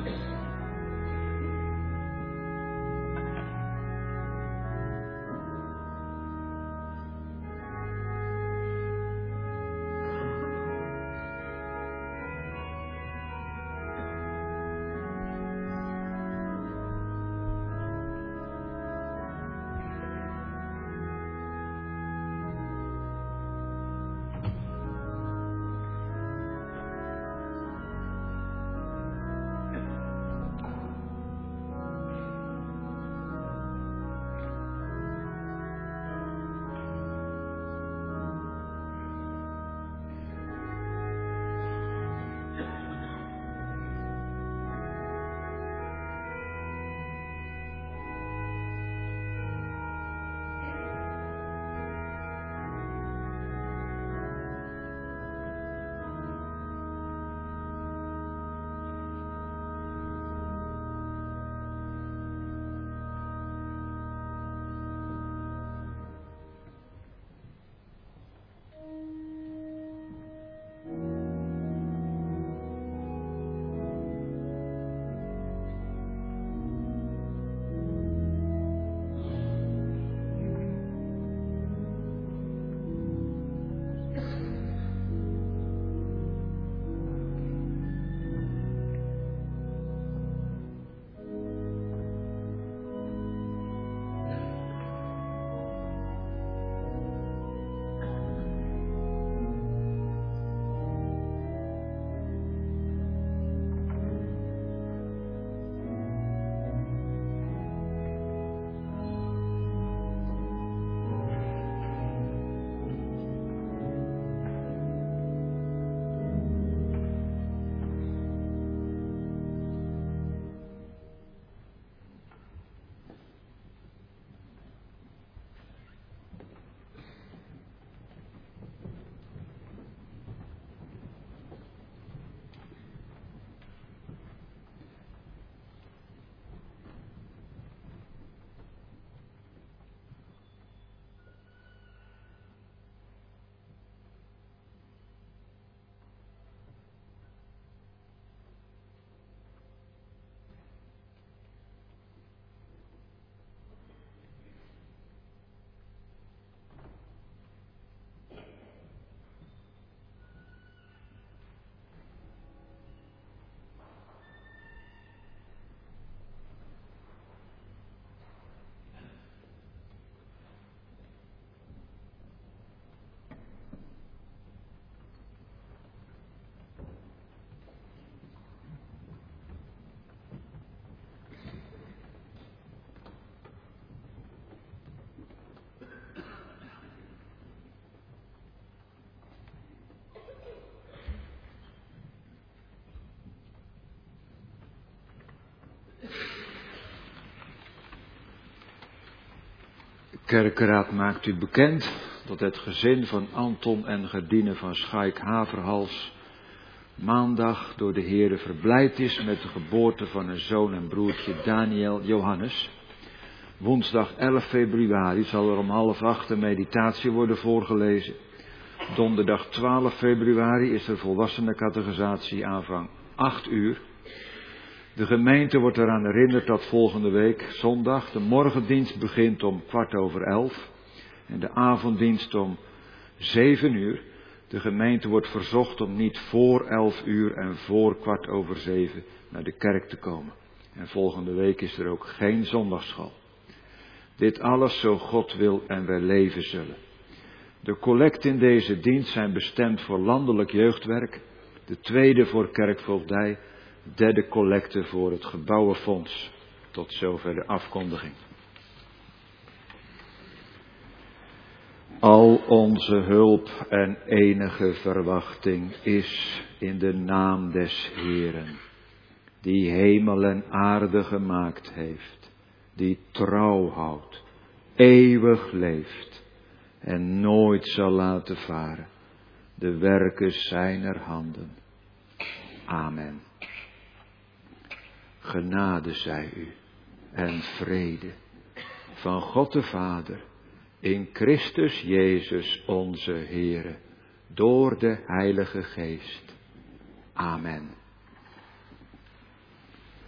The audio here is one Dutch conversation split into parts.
Kerkenraad maakt u bekend dat het gezin van Anton en Gerdine van Schaik-Haverhals maandag door de Heere verblijd is met de geboorte van een zoon en broertje Daniel Johannes. Woensdag 11 februari zal er om 7:30 een meditatie worden voorgelezen. Donderdag 12 februari is er volwassenencatechisatie aanvang 8 uur. De gemeente wordt eraan herinnerd dat volgende week zondag de morgendienst begint om 11:15 en de avonddienst om 7 uur. De gemeente wordt verzocht om niet voor 11 uur en voor 7:15 naar de kerk te komen. En volgende week is er ook geen zondagsschool. Dit alles zo God wil en wij leven zullen. De collecten in deze dienst zijn bestemd voor landelijk jeugdwerk. De tweede voor kerkvoogdij. Derde collecte voor het gebouwenfonds. Tot zover de afkondiging. Al onze hulp en enige verwachting is in de naam des Heeren, die hemel en aarde gemaakt heeft, die trouw houdt, eeuwig leeft en nooit zal laten varen de werken zijner handen. Amen. Genade zij u en vrede van God de Vader in Christus Jezus onze Heere door de Heilige Geest. Amen.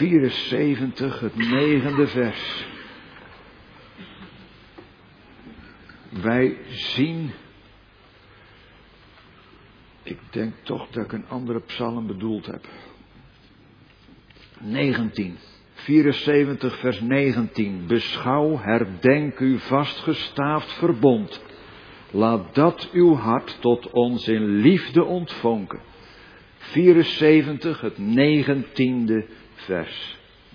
74, het 9e vers. Wij zien, ik denk toch dat ik een andere psalm bedoeld heb. 19, 74 vers 19. Beschouw, herdenk uw vastgestaafd verbond. Laat dat uw hart tot ons in liefde ontvonken. 74, het 19e vers.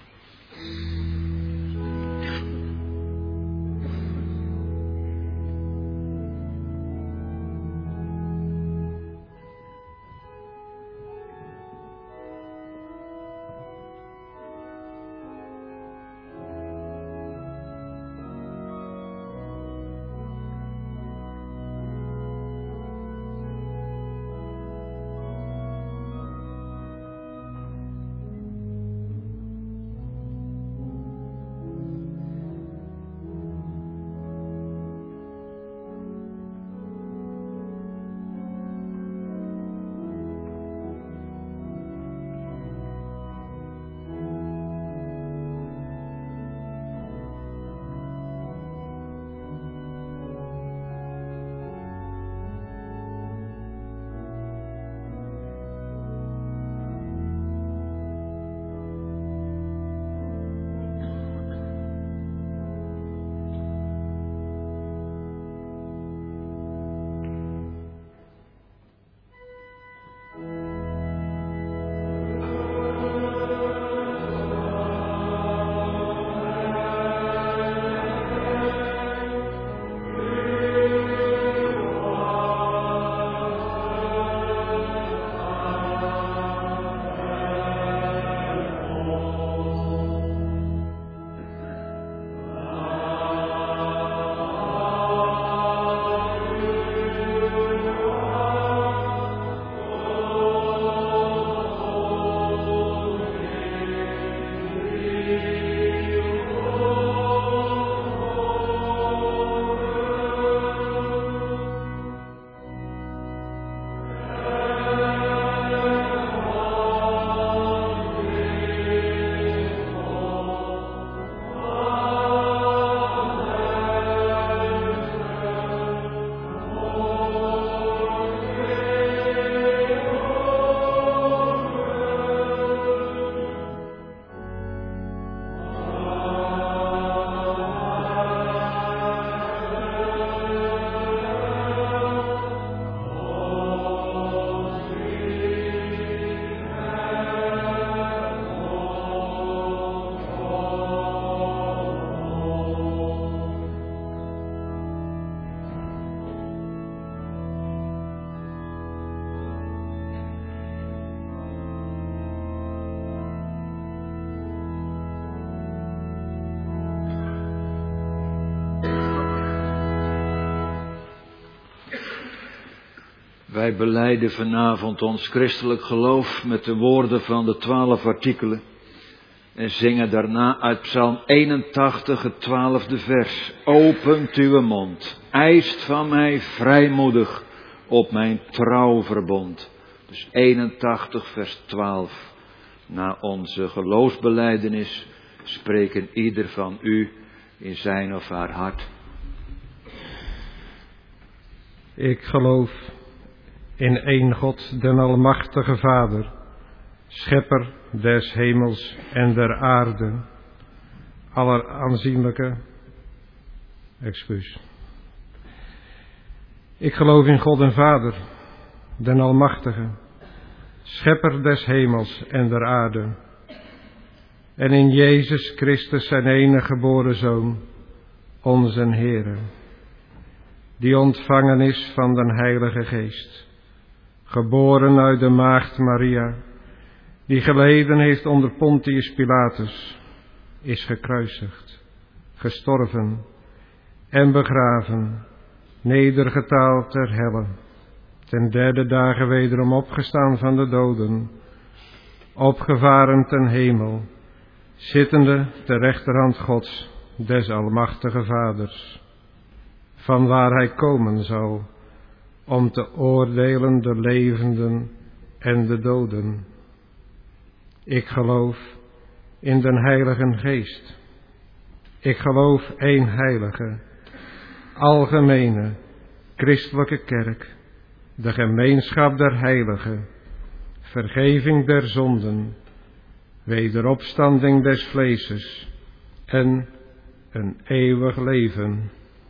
Wij belijden vanavond ons christelijk geloof met de woorden van de 12 artikelen. En zingen daarna uit Psalm 81, het 12e vers. Opent uw mond, eist van mij vrijmoedig op mijn trouwverbond. Dus 81 vers 12. Na onze geloofsbelijdenis spreken ieder van u in zijn of haar hart. Ik geloof in één God, den almachtige Vader, schepper des hemels en der aarde, alleraanzienlijke. Ik geloof in God en Vader, den almachtige, schepper des hemels en der aarde, en in Jezus Christus zijn enige geboren Zoon, onze Heere, die ontvangen is van den Heilige Geest, geboren uit de maagd Maria, die geleden heeft onder Pontius Pilatus, is gekruisigd, gestorven en begraven, nedergetaald ter helle, ten derde dagen wederom opgestaan van de doden, opgevaren ten hemel, zittende ter rechterhand Gods, des almachtige Vaders, vanwaar hij komen zal, om te oordelen de levenden en de doden. Ik geloof in den Heiligen Geest. Ik geloof één heilige, algemene, christelijke kerk, de gemeenschap der heiligen, vergeving der zonden, wederopstanding des vleeses en een eeuwig leven.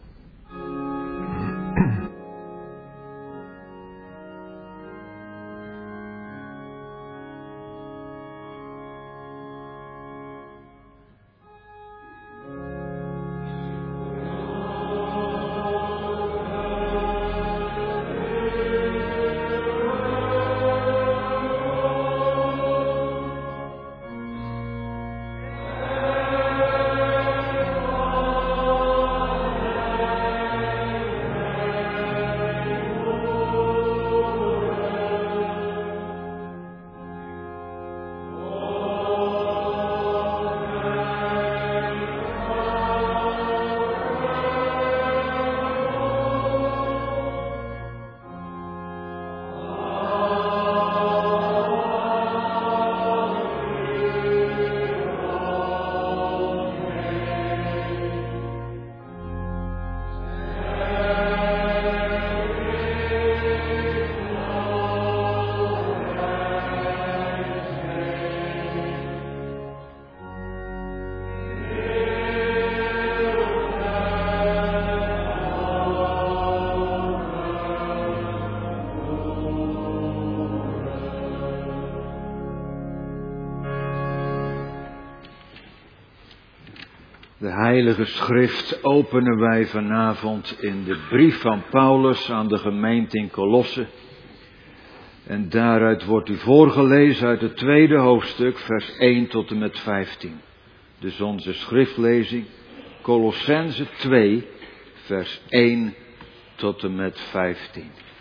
De Heilige Schrift openen wij vanavond in de brief van Paulus aan de gemeente in Colosse. En daaruit wordt u voorgelezen uit het 2e hoofdstuk, vers 1 tot en met 15. Dus onze schriftlezing, Colossenzen 2, vers 1 tot en met 15.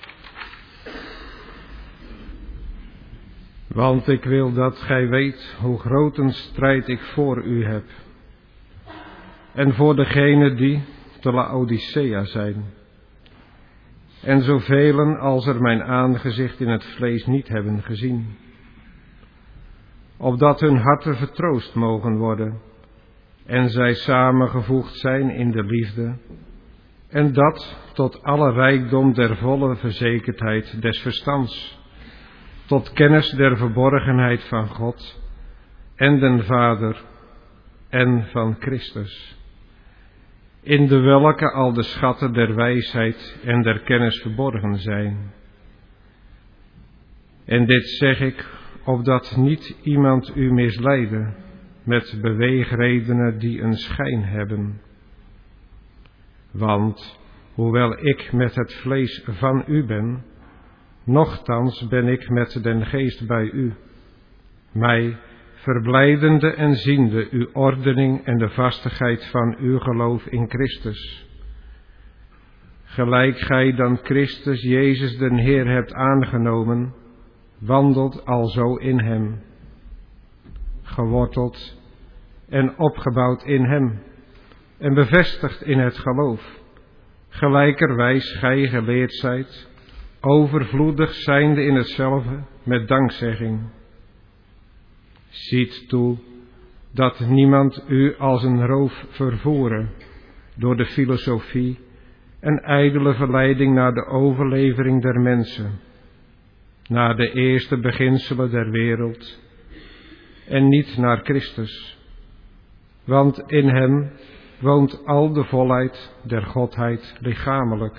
Want ik wil dat gij weet hoe groot een strijd ik voor u heb. En voor degenen die te Laodicea zijn. En zoveel als er mijn aangezicht in het vlees niet hebben gezien. Opdat hun harten vertroost mogen worden. En zij samengevoegd zijn in de liefde. En dat tot alle rijkdom der volle verzekerdheid des verstands. Tot kennis der verborgenheid van God. En den Vader. En van Christus. In de welke al de schatten der wijsheid en der kennis verborgen zijn. En dit zeg ik, opdat niet iemand u misleide, met beweegredenen die een schijn hebben. Want, hoewel ik met het vlees van u ben, nochtans ben ik met den geest bij u, mij verblijdende en ziende uw ordening en de vastigheid van uw geloof in Christus. Gelijk gij dan Christus Jezus den Heer hebt aangenomen, wandelt alzo in hem, geworteld en opgebouwd in hem, en bevestigd in het geloof, gelijkerwijs gij geleerd zijt, overvloedig zijnde in hetzelfde met dankzegging. Ziet toe dat niemand u als een roof vervoere door de filosofie en ijdele verleiding naar de overlevering der mensen, naar de eerste beginselen der wereld en niet naar Christus. Want in hem woont al de volheid der Godheid lichamelijk.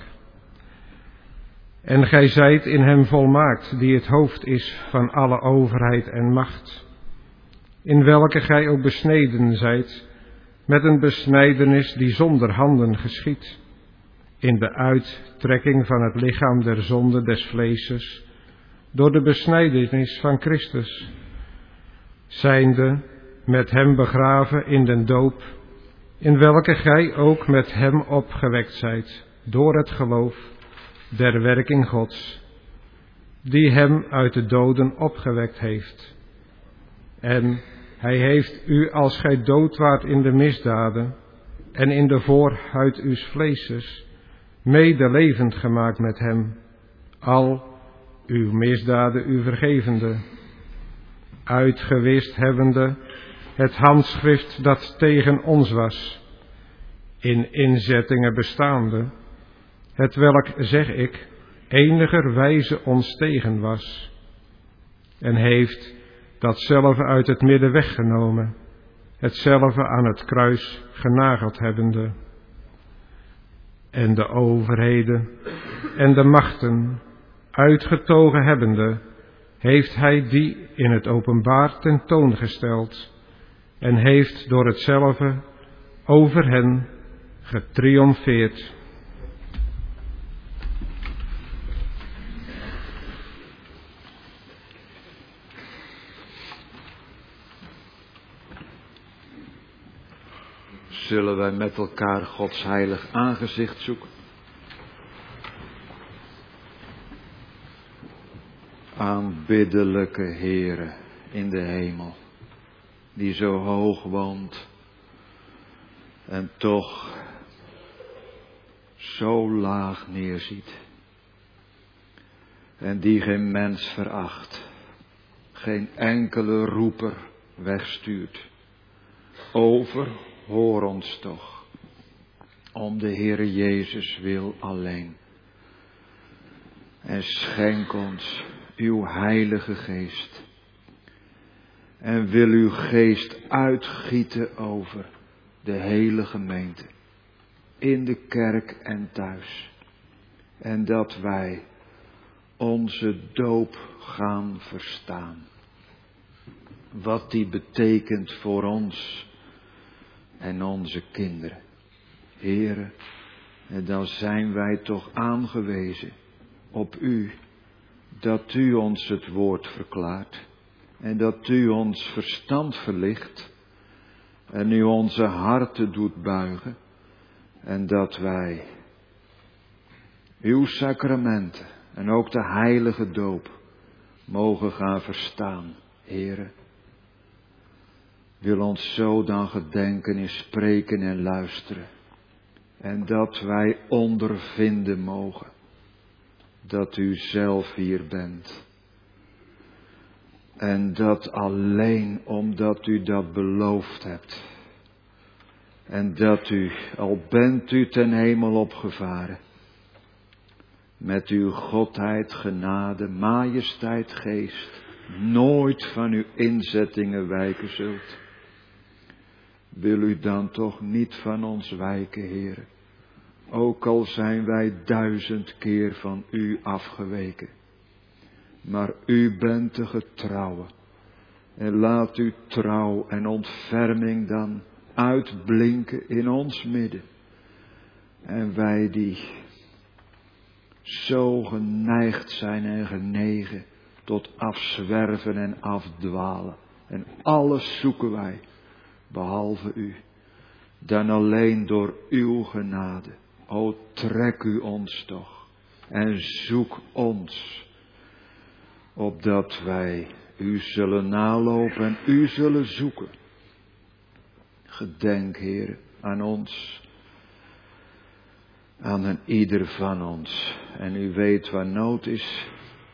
En gij zijt in hem volmaakt, die het hoofd is van alle overheid en macht, in welke gij ook besneden zijt, met een besnijdenis die zonder handen geschiedt, in de uittrekking van het lichaam der zonde des vleeses, door de besnijdenis van Christus, zijnde met hem begraven in den doop, in welke gij ook met hem opgewekt zijt, door het geloof der werking Gods, die hem uit de doden opgewekt heeft. En hij heeft u, als gij dood waart in de misdaden en in de voorhuid uws vleeses, mede levend gemaakt met hem, al uw misdaden u vergevende, uitgewist hebbende het handschrift dat tegen ons was, in inzettingen bestaande, hetwelk, zeg ik, enigerwijze ons tegen was, en heeft datzelfde uit het midden weggenomen, hetzelfde aan het kruis genageld hebbende. En de overheden en de machten uitgetogen hebbende, heeft hij die in het openbaar tentoongesteld en heeft door hetzelfde over hen getriomfeerd. Zullen wij met elkaar Gods heilig aangezicht zoeken? Aanbiddelijke Heere in de hemel, die zo hoog woont en toch zo laag neerziet. En die geen mens veracht, geen enkele roeper wegstuurt. Overhoor ons toch, om de Heere Jezus wil alleen. En schenk ons uw heilige geest. En wil uw geest uitgieten over de hele gemeente. In de kerk en thuis. En dat wij onze doop gaan verstaan. Wat die betekent voor ons en onze kinderen. Heere, en dan zijn wij toch aangewezen op u. Dat u ons het woord verklaart. En dat u ons verstand verlicht. En u onze harten doet buigen. En dat wij uw sacramenten en ook de heilige doop mogen gaan verstaan, Heere. Wil ons zo dan gedenken in spreken en luisteren. En dat wij ondervinden mogen dat u zelf hier bent. En dat alleen omdat u dat beloofd hebt. En dat u, al bent u ten hemel opgevaren, met uw godheid, genade, majesteit, geest, nooit van uw inzettingen wijken zult. Wil u dan toch niet van ons wijken, Heere? Ook al zijn wij 1000 keer van u afgeweken. Maar u bent de getrouwe. En laat uw trouw en ontferming dan uitblinken in ons midden. En wij die zo geneigd zijn en genegen tot afzwerven en afdwalen. En alles zoeken wij, behalve u. Dan alleen door uw genade. O, trek u ons toch en zoek ons, opdat wij u zullen nalopen en u zullen zoeken. Gedenk, Heer, aan ons, aan een ieder van ons. En u weet waar nood is.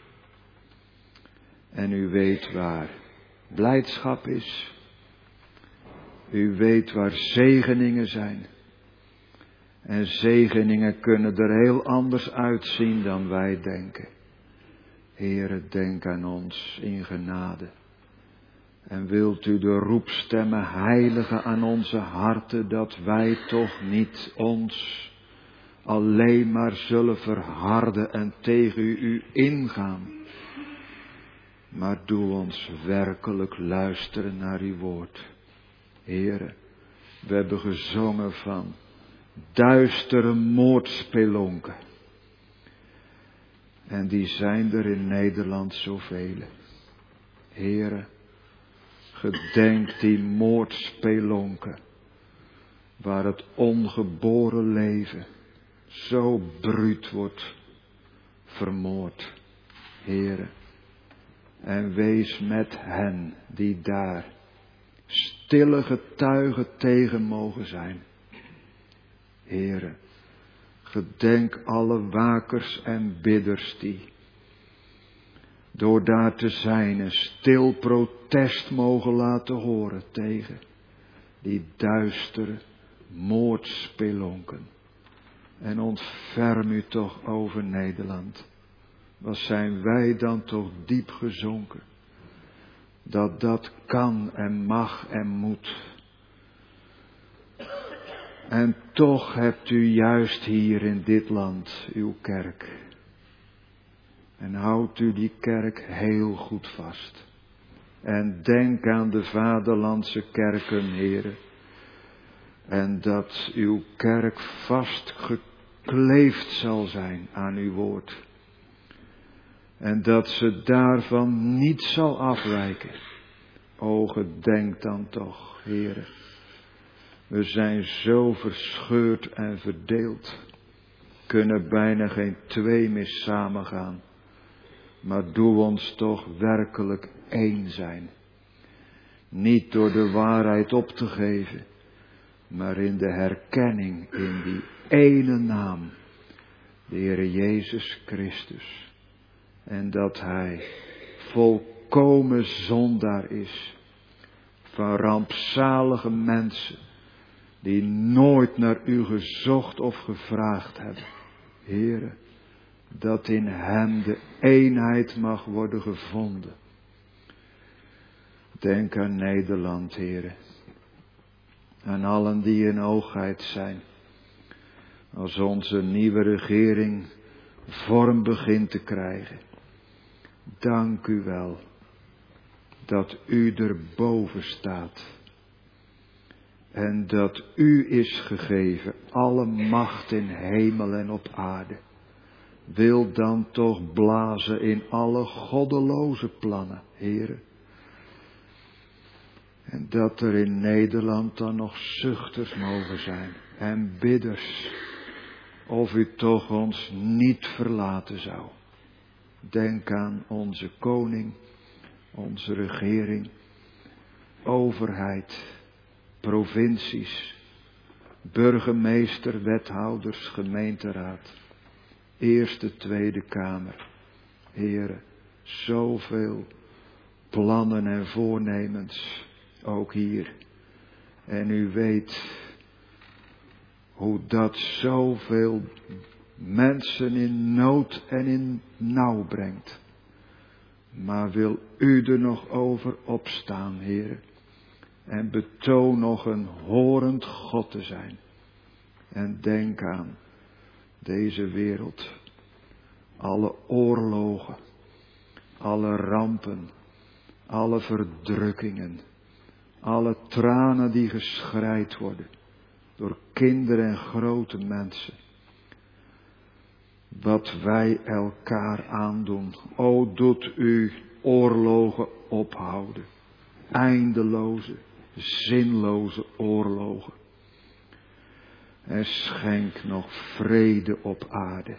En u weet waar blijdschap is. U weet waar zegeningen zijn. En zegeningen kunnen er heel anders uitzien dan wij denken. Heere, denk aan ons in genade. En wilt u de roepstemmen heiligen aan onze harten, dat wij toch niet ons alleen maar zullen verharden en tegen u ingaan. Maar doe ons werkelijk luisteren naar uw woord. Heere, we hebben gezongen van duistere moordspelonken. En die zijn er in Nederland zoveel. Heere, gedenk die moordspelonken, waar het ongeboren leven zo bruut wordt vermoord. Heere, en wees met hen die daar stille getuigen tegen mogen zijn. Heere, gedenk alle wakers en bidders die door daar te zijn een stil protest mogen laten horen tegen die duistere moordspelonken. En ontferm u toch over Nederland. Wat zijn wij dan toch diep gezonken. Dat kan en mag en moet. En toch hebt u juist hier in dit land uw kerk. En houdt u die kerk heel goed vast. En denk aan de vaderlandse kerken, heren. En dat uw kerk vast gekleefd zal zijn aan uw woord. En dat ze daarvan niet zal afwijken. O, gedenk dan toch, heren. We zijn zo verscheurd en verdeeld. Kunnen bijna geen twee meer samengaan. Maar doe ons toch werkelijk één zijn. Niet door de waarheid op te geven. Maar in de herkenning in die ene naam. De Heere Jezus Christus. En dat Hij volkomen zondaar is. Van rampzalige mensen. Die nooit naar u gezocht of gevraagd hebben. Heere. Dat in hem de eenheid mag worden gevonden. Denk aan Nederland, heren. Aan allen die in hoogheid zijn. Als onze nieuwe regering vorm begint te krijgen. Dank u wel. Dat u erboven staat. En dat u is gegeven alle macht in hemel en op aarde. Wil dan toch blazen in alle goddeloze plannen, heren. En dat er in Nederland dan nog zuchters mogen zijn en bidders. Of u toch ons niet verlaten zou. Denk aan onze koning, onze regering, overheid, provincies, burgemeester, wethouders, gemeenteraad. Eerste, Tweede Kamer. Heren, zoveel plannen en voornemens, ook hier. En u weet hoe dat zoveel mensen in nood en in nauw brengt. Maar wil u er nog over opstaan, heren. En betoon nog een horend God te zijn. En denk aan deze wereld, alle oorlogen, alle rampen, alle verdrukkingen, alle tranen die geschreid worden door kinderen en grote mensen. Wat wij elkaar aandoen, o doet u oorlogen ophouden, eindeloze, zinloze oorlogen. En schenk nog vrede op aarde.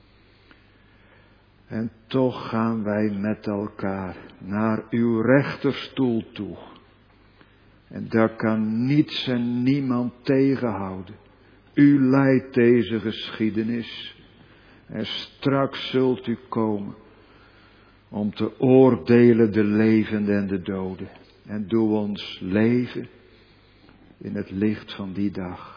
En toch gaan wij met elkaar naar uw rechterstoel toe. En daar kan niets en niemand tegenhouden. U leidt deze geschiedenis. En straks zult u komen om te oordelen de levenden en de doden. En doe ons leven in het licht van die dag.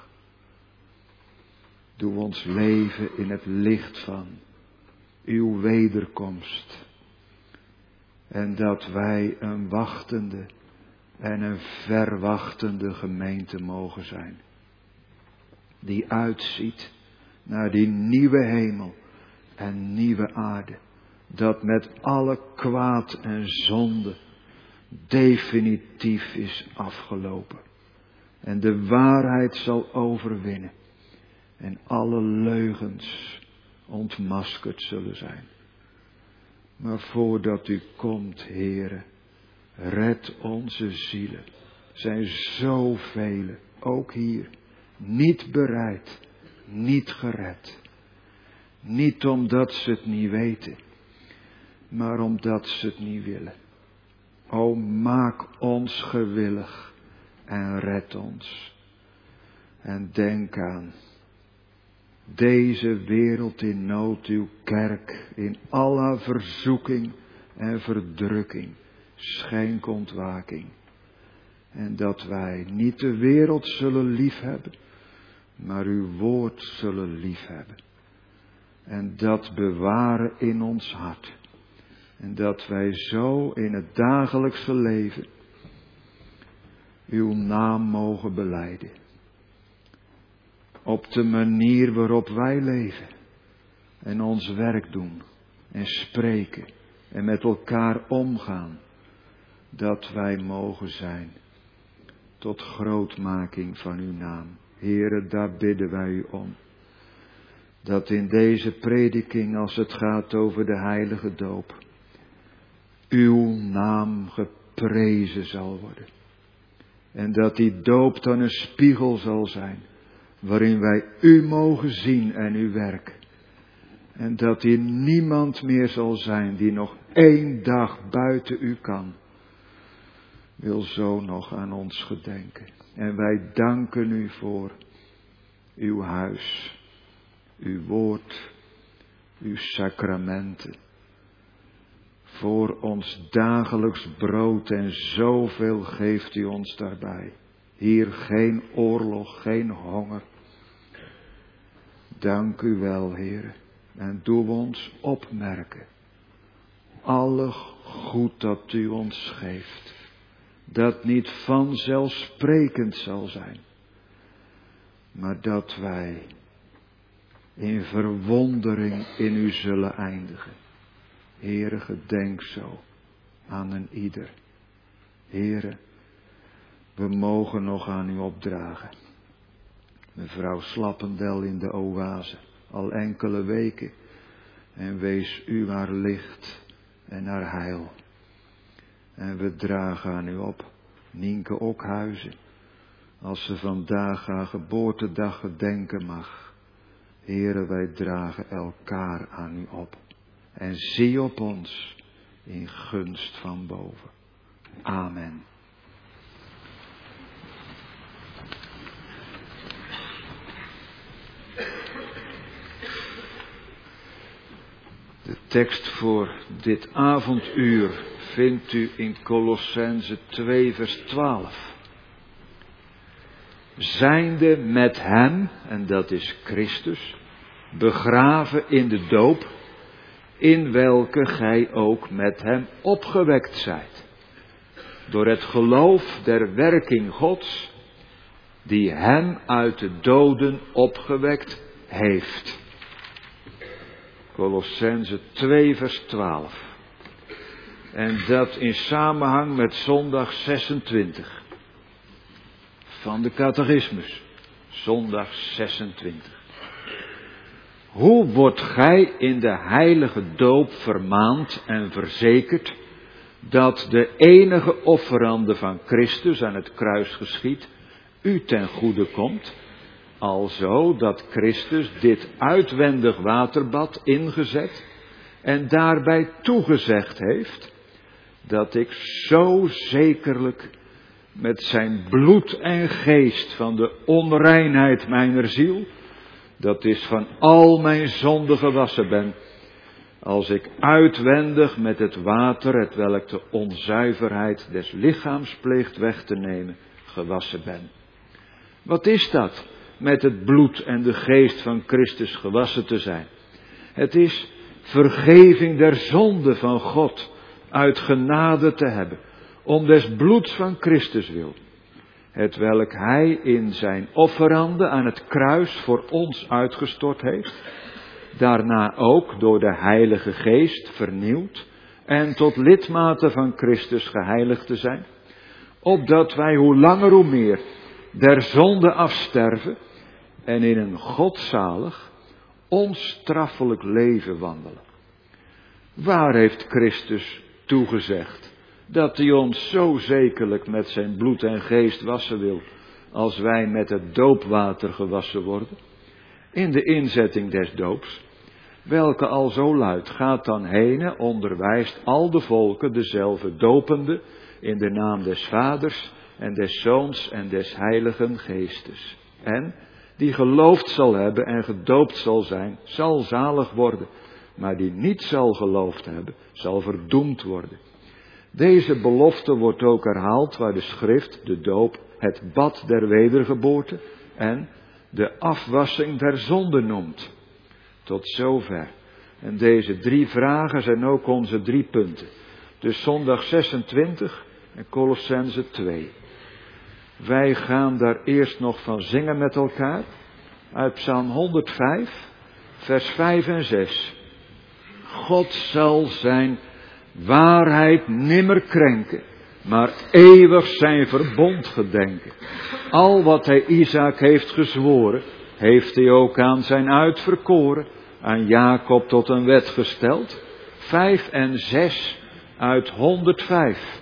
Doe ons leven in het licht van uw wederkomst. En dat wij een wachtende en een verwachtende gemeente mogen zijn. Die uitziet naar die nieuwe hemel en nieuwe aarde. Dat met alle kwaad en zonde definitief is afgelopen. En de waarheid zal overwinnen. En alle leugens ontmaskerd zullen zijn. Maar voordat u komt, Heere, red onze zielen. Zijn zoveel, ook hier, niet bereid, niet gered. Niet omdat ze het niet weten, maar omdat ze het niet willen. O, maak ons gewillig en red ons. En denk aan deze wereld in nood, uw kerk, in alle verzoeking en verdrukking. Schenk ontwaking. En dat wij niet de wereld zullen liefhebben, maar uw woord zullen liefhebben. En dat bewaren in ons hart. En dat wij zo in het dagelijkse leven uw naam mogen belijden. Op de manier waarop wij leven. En ons werk doen. En spreken. En met elkaar omgaan. Dat wij mogen zijn. Tot grootmaking van uw naam. Heere, daar bidden wij u om. Dat in deze prediking, als het gaat over de heilige doop, uw naam geprezen zal worden. En dat die doop dan een spiegel zal zijn, waarin wij u mogen zien en uw werk. En dat hier niemand meer zal zijn die nog 1 dag buiten u kan. Wil zo nog aan ons gedenken. En wij danken u voor uw huis, uw woord, uw sacramenten. Voor ons dagelijks brood en zoveel geeft u ons daarbij. Hier geen oorlog, geen honger. Dank u wel, Heer. En doe ons opmerken. Alle goed dat u ons geeft. Dat niet vanzelfsprekend zal zijn. Maar dat wij in verwondering in u zullen eindigen. Heere, gedenk zo aan een ieder. Heere, we mogen nog aan u opdragen. Mevrouw Slappendel in de oase, al enkele weken. En wees u haar licht en haar heil. En we dragen aan u op, Nienke Okhuizen, als ze vandaag haar geboortedag gedenken mag. Heere, wij dragen elkaar aan u op. En zie op ons in gunst van boven. Amen. De tekst voor dit avonduur vindt u in Kolossenzen 2 vers 12. Zijnde met hem, en dat is Christus, begraven in de doop, in welke gij ook met hem opgewekt zijt. Door het geloof der werking Gods, die hem uit de doden opgewekt heeft. Kolossenzen 2 vers 12. En dat in samenhang met zondag 26. Van de catechismus. Zondag 26. Hoe wordt gij in de heilige doop vermaand en verzekerd dat de enige offerande van Christus aan het kruis geschied u ten goede komt, alzo dat Christus dit uitwendig waterbad ingezet en daarbij toegezegd heeft, dat ik zo zekerlijk met zijn bloed en geest van de onreinheid mijner ziel, dat is van al mijn zonden gewassen ben, als ik uitwendig met het water, hetwelk de onzuiverheid des lichaams pleegt weg te nemen, gewassen ben. Wat is dat, met het bloed en de geest van Christus gewassen te zijn? Het is vergeving der zonde van God, uit genade te hebben, om des bloeds van Christus wil, hetwelk hij in zijn offerande aan het kruis voor ons uitgestort heeft, daarna ook door de Heilige Geest vernieuwd en tot lidmaten van Christus geheiligd te zijn, opdat wij hoe langer hoe meer der zonde afsterven en in een godzalig, onstraffelijk leven wandelen. Waar heeft Christus toegezegd dat hij ons zo zekerlijk met zijn bloed en geest wassen wil, als wij met het doopwater gewassen worden? In de inzetting des doops, welke al zo luidt, gaat dan heen, onderwijst al de volken dezelfde dopende, in de naam des Vaders en des Zoons en des Heiligen Geestes. En die geloofd zal hebben en gedoopt zal zijn, zal zalig worden, maar die niet zal geloofd hebben, zal verdoemd worden. Deze belofte wordt ook herhaald waar de schrift de doop het bad der wedergeboorte en de afwassing der zonde noemt. Tot zover. En deze 3 vragen zijn ook onze 3 punten. Dus zondag 26 en Colossenzen 2. Wij gaan daar eerst nog van zingen met elkaar. Uit Psalm 105, vers 5 en 6. God zal zijn waarheid nimmer krenken, maar eeuwig zijn verbond gedenken. Al wat hij Isaac heeft gezworen, heeft hij ook aan zijn uitverkoren, aan Jacob tot een wet gesteld. 5 en 6 uit 105.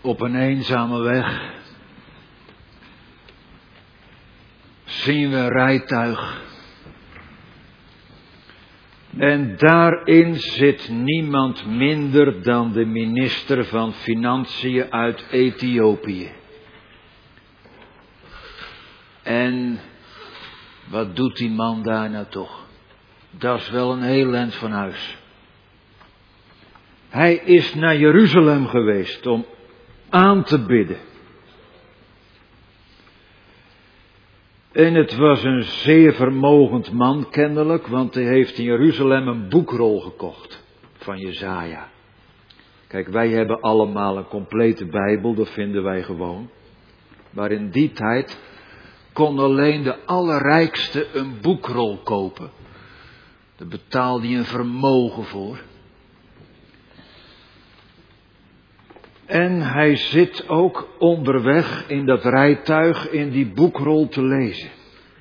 Op een eenzame weg zien we een rijtuig. En daarin zit niemand minder dan de minister van Financiën uit Ethiopië. En wat doet die man daar nou toch? Dat is wel een heel eind van huis. Hij is naar Jeruzalem geweest om aan te bidden. En het was een zeer vermogend man kennelijk, want hij heeft in Jeruzalem een boekrol gekocht van Jesaja. Kijk, wij hebben allemaal een complete Bijbel, dat vinden wij gewoon. Maar in die tijd kon alleen de allerrijkste een boekrol kopen. Daar betaalde hij een vermogen voor. En hij zit ook onderweg in dat rijtuig in die boekrol te lezen.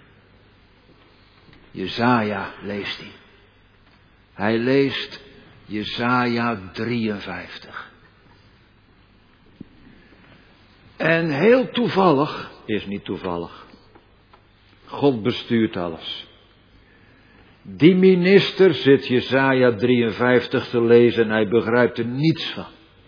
Jesaja leest hij. Hij leest Jesaja 53. En heel toevallig, is niet toevallig, God bestuurt alles. Die minister zit Jesaja 53 te lezen en hij begrijpt er niets van.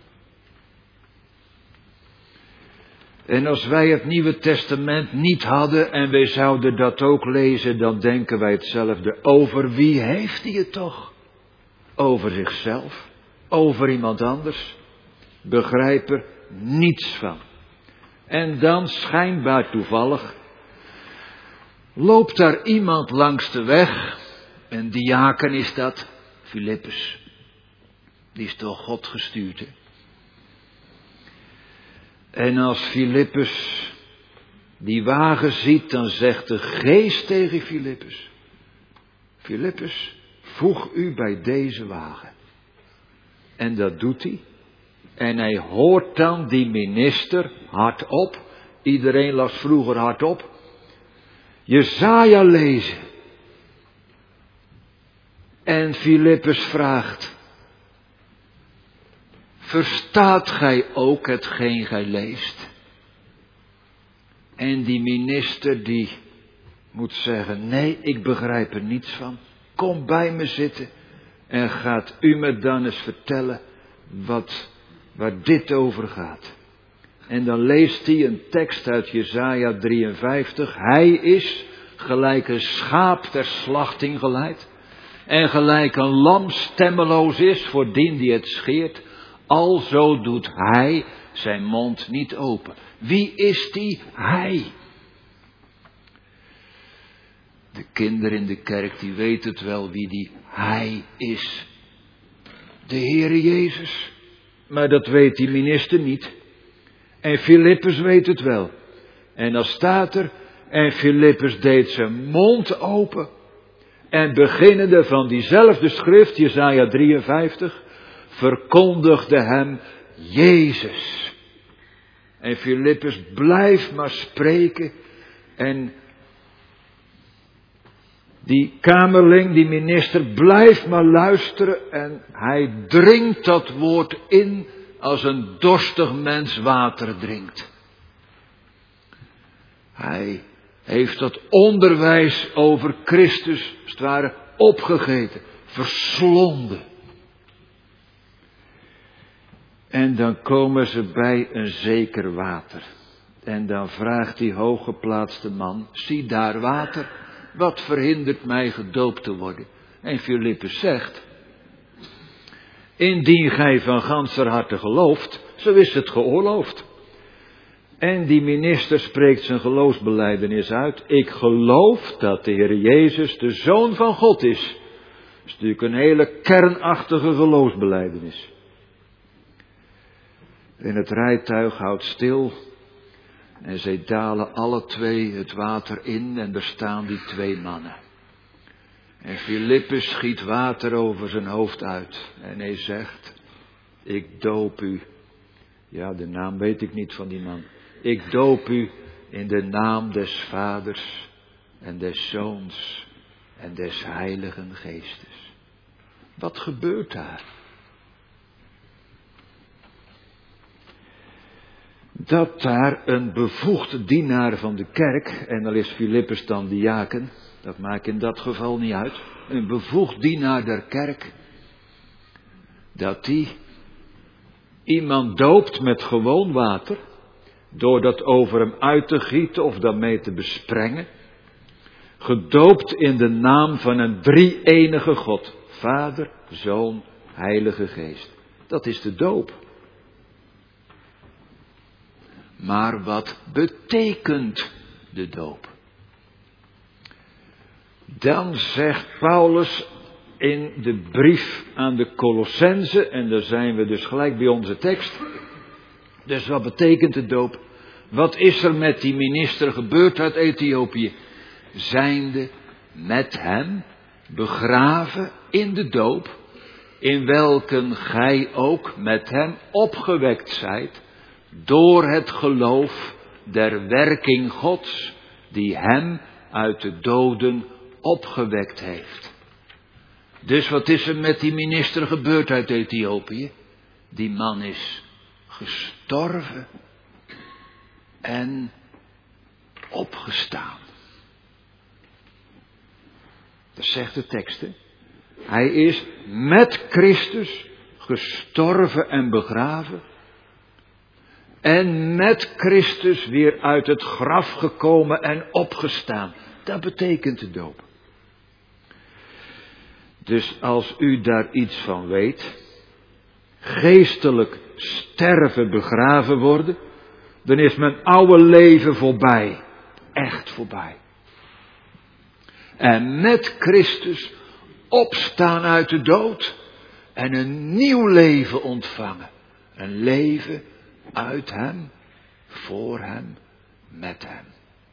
En als wij het Nieuwe Testament niet hadden en wij zouden dat ook lezen, dan denken wij hetzelfde. Over wie heeft hij het toch? Over zichzelf? Over iemand anders? Begrijp er niets van. En dan schijnbaar toevallig loopt daar iemand langs de weg. Een diaken is dat, Filippus. Die is door God gestuurd, hè? En als Filippus die wagen ziet, dan zegt de geest tegen Filippus: Filippus, voeg u bij deze wagen. En dat doet hij. En hij hoort dan die minister hardop. Iedereen las vroeger hardop Jesaja lezen. En Filippus vraagt: verstaat gij ook hetgeen gij leest? En die minister die moet zeggen: nee, ik begrijp er niets van. Kom bij me zitten en gaat u me dan eens vertellen waar dit over gaat. En dan leest hij een tekst uit Jesaja 53. Hij is gelijk een schaap ter slachting geleid. En gelijk een lam stemmeloos is voor dien die het scheert. Alzo doet hij zijn mond niet open. Wie is die hij? De kinderen in de kerk die weten het wel wie die hij is. De Heere Jezus. Maar dat weet die minister niet. En Filippus weet het wel. En dan staat er: en Filippus deed zijn mond open. En beginnende van diezelfde schrift, Jesaja 53, verkondigde hem Jezus. En Filippus blijft maar spreken. En die kamerling, die minister, blijft maar luisteren. En hij drinkt dat woord in als een dorstig mens water drinkt. Hij heeft dat onderwijs over Christus, als het ware, opgegeten, verslonden. En dan komen ze bij een zeker water. En dan vraagt die hooggeplaatste man: zie daar water, wat verhindert mij gedoopt te worden? En Filippus zegt: indien gij van ganser harte gelooft, zo is het geoorloofd. En die minister spreekt zijn geloofsbelijdenis uit: ik geloof dat de Heer Jezus de Zoon van God is. Dat is natuurlijk een hele kernachtige geloofsbelijdenis. En het rijtuig houdt stil. En zij dalen alle twee het water in en er staan die twee mannen. En Filippus schiet water over zijn hoofd uit. En hij zegt: ik doop u. Ja, de naam weet ik niet van die man. Ik doop u in de naam des Vaders en des Zoons en des Heiligen Geestes. Wat gebeurt daar? dat daar een bevoegde dienaar van de kerk, en dan is Filippus dan diaken, dat maakt in dat geval niet uit, een bevoegd dienaar der kerk, dat die iemand doopt met gewoon water, door dat over hem uit te gieten of daarmee te besprengen, gedoopt in de naam van een drie-enige God, Vader, Zoon, Heilige Geest. Dat is de doop. Maar wat betekent de doop? Dan zegt Paulus in de brief aan de Colossenzen, en daar zijn we dus gelijk bij onze tekst. Dus wat betekent de doop? Wat is er met die minister gebeurd uit Ethiopië? Zijnde met hem begraven in de doop, in welken gij ook met hem opgewekt zijt, door het geloof der werking Gods, die hem uit de doden opgewekt heeft. Dus wat is er met die minister gebeurd uit Ethiopië? Die man is gestorven en opgestaan. Dat zegt de tekst, hè? Hij is met Christus gestorven en begraven. En met Christus weer uit het graf gekomen en opgestaan. Dat betekent de doop. Dus als u daar iets van weet, geestelijk sterven, begraven worden, dan is mijn oude leven voorbij. Echt voorbij. En met Christus opstaan uit de dood en een nieuw leven ontvangen. Een leven uit hem, voor hem, met hem.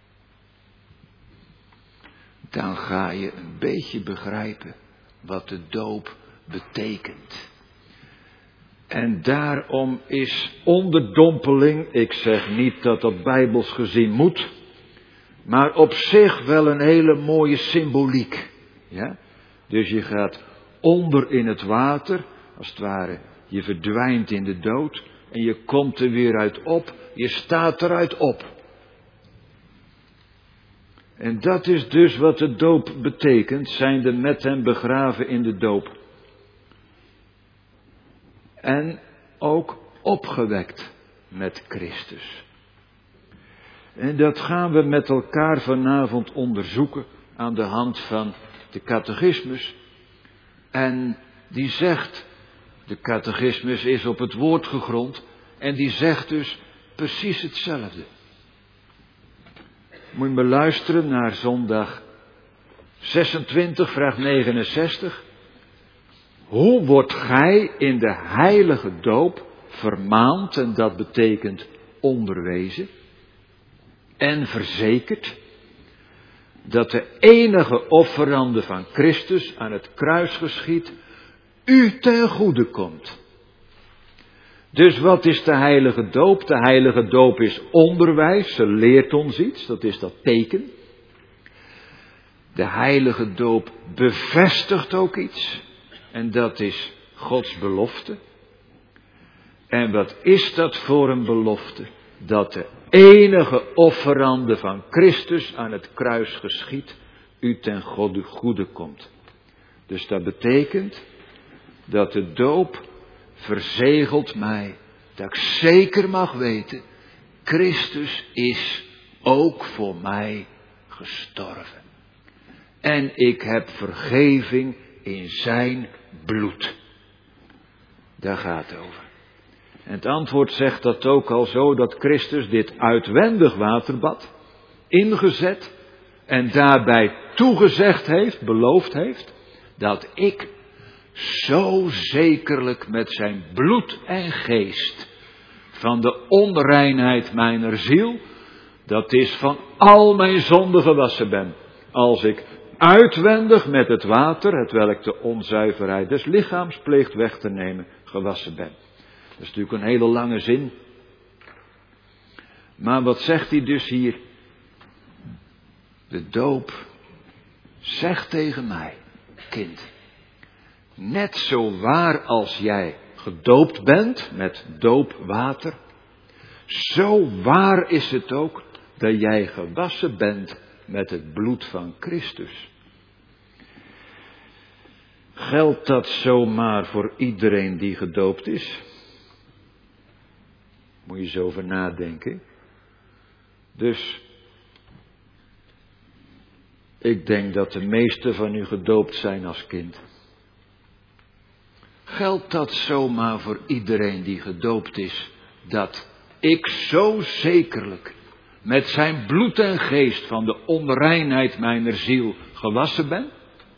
Dan ga je een beetje begrijpen wat de doop betekent. En daarom is onderdompeling, ik zeg niet dat dat bijbels gezien moet, maar op zich wel een hele mooie symboliek. Ja? Dus je gaat onder in het water, als het ware, je verdwijnt in de dood en je komt er weer uit op, je staat eruit op. En dat is dus wat de doop betekent, zijnde met hem begraven in de doop. En ook opgewekt met Christus. En dat gaan we met elkaar vanavond onderzoeken aan de hand van de catechismus. En die zegt, de catechismus is op het woord gegrond en die zegt dus precies hetzelfde. Moet je maar luisteren naar zondag 26, vraag 69. Hoe wordt gij in de heilige doop vermaand, en dat betekent onderwezen, en verzekerd, dat de enige offerande van Christus aan het kruis geschied, u ten goede komt. Dus wat is de heilige doop? De heilige doop is onderwijs, ze leert ons iets, dat is dat teken. De heilige doop bevestigt ook iets, en dat is Gods belofte. En wat is dat voor een belofte? Dat de enige offerande van Christus aan het kruis geschied, u ten goede komt. Dus dat betekent dat de doop verzegelt mij, dat ik zeker mag weten, Christus is ook voor mij gestorven. En ik heb vergeving in zijn bloed. Daar gaat het over. En het antwoord zegt dat ook al zo, dat Christus dit uitwendig waterbad ingezet en daarbij toegezegd heeft, beloofd heeft, dat ik zo zekerlijk met zijn bloed en geest van de onreinheid mijner ziel, dat is van al mijn zonden gewassen ben, als ik uitwendig met het water, hetwelk de onzuiverheid des lichaams pleegt weg te nemen, gewassen ben. Dat is natuurlijk een hele lange zin. Maar wat zegt hij dus hier? De doop zegt tegen mij, kind, net zo waar als jij gedoopt bent met doopwater, zo waar is het ook dat jij gewassen bent met het bloed van Christus. Geldt dat zomaar voor iedereen die gedoopt is? Moet je eens over nadenken. Dus ik denk dat de meesten van u gedoopt zijn als kind. Geldt dat zomaar voor iedereen die gedoopt is, dat ik zo zekerlijk met zijn bloed en geest van de onreinheid mijner ziel gewassen ben?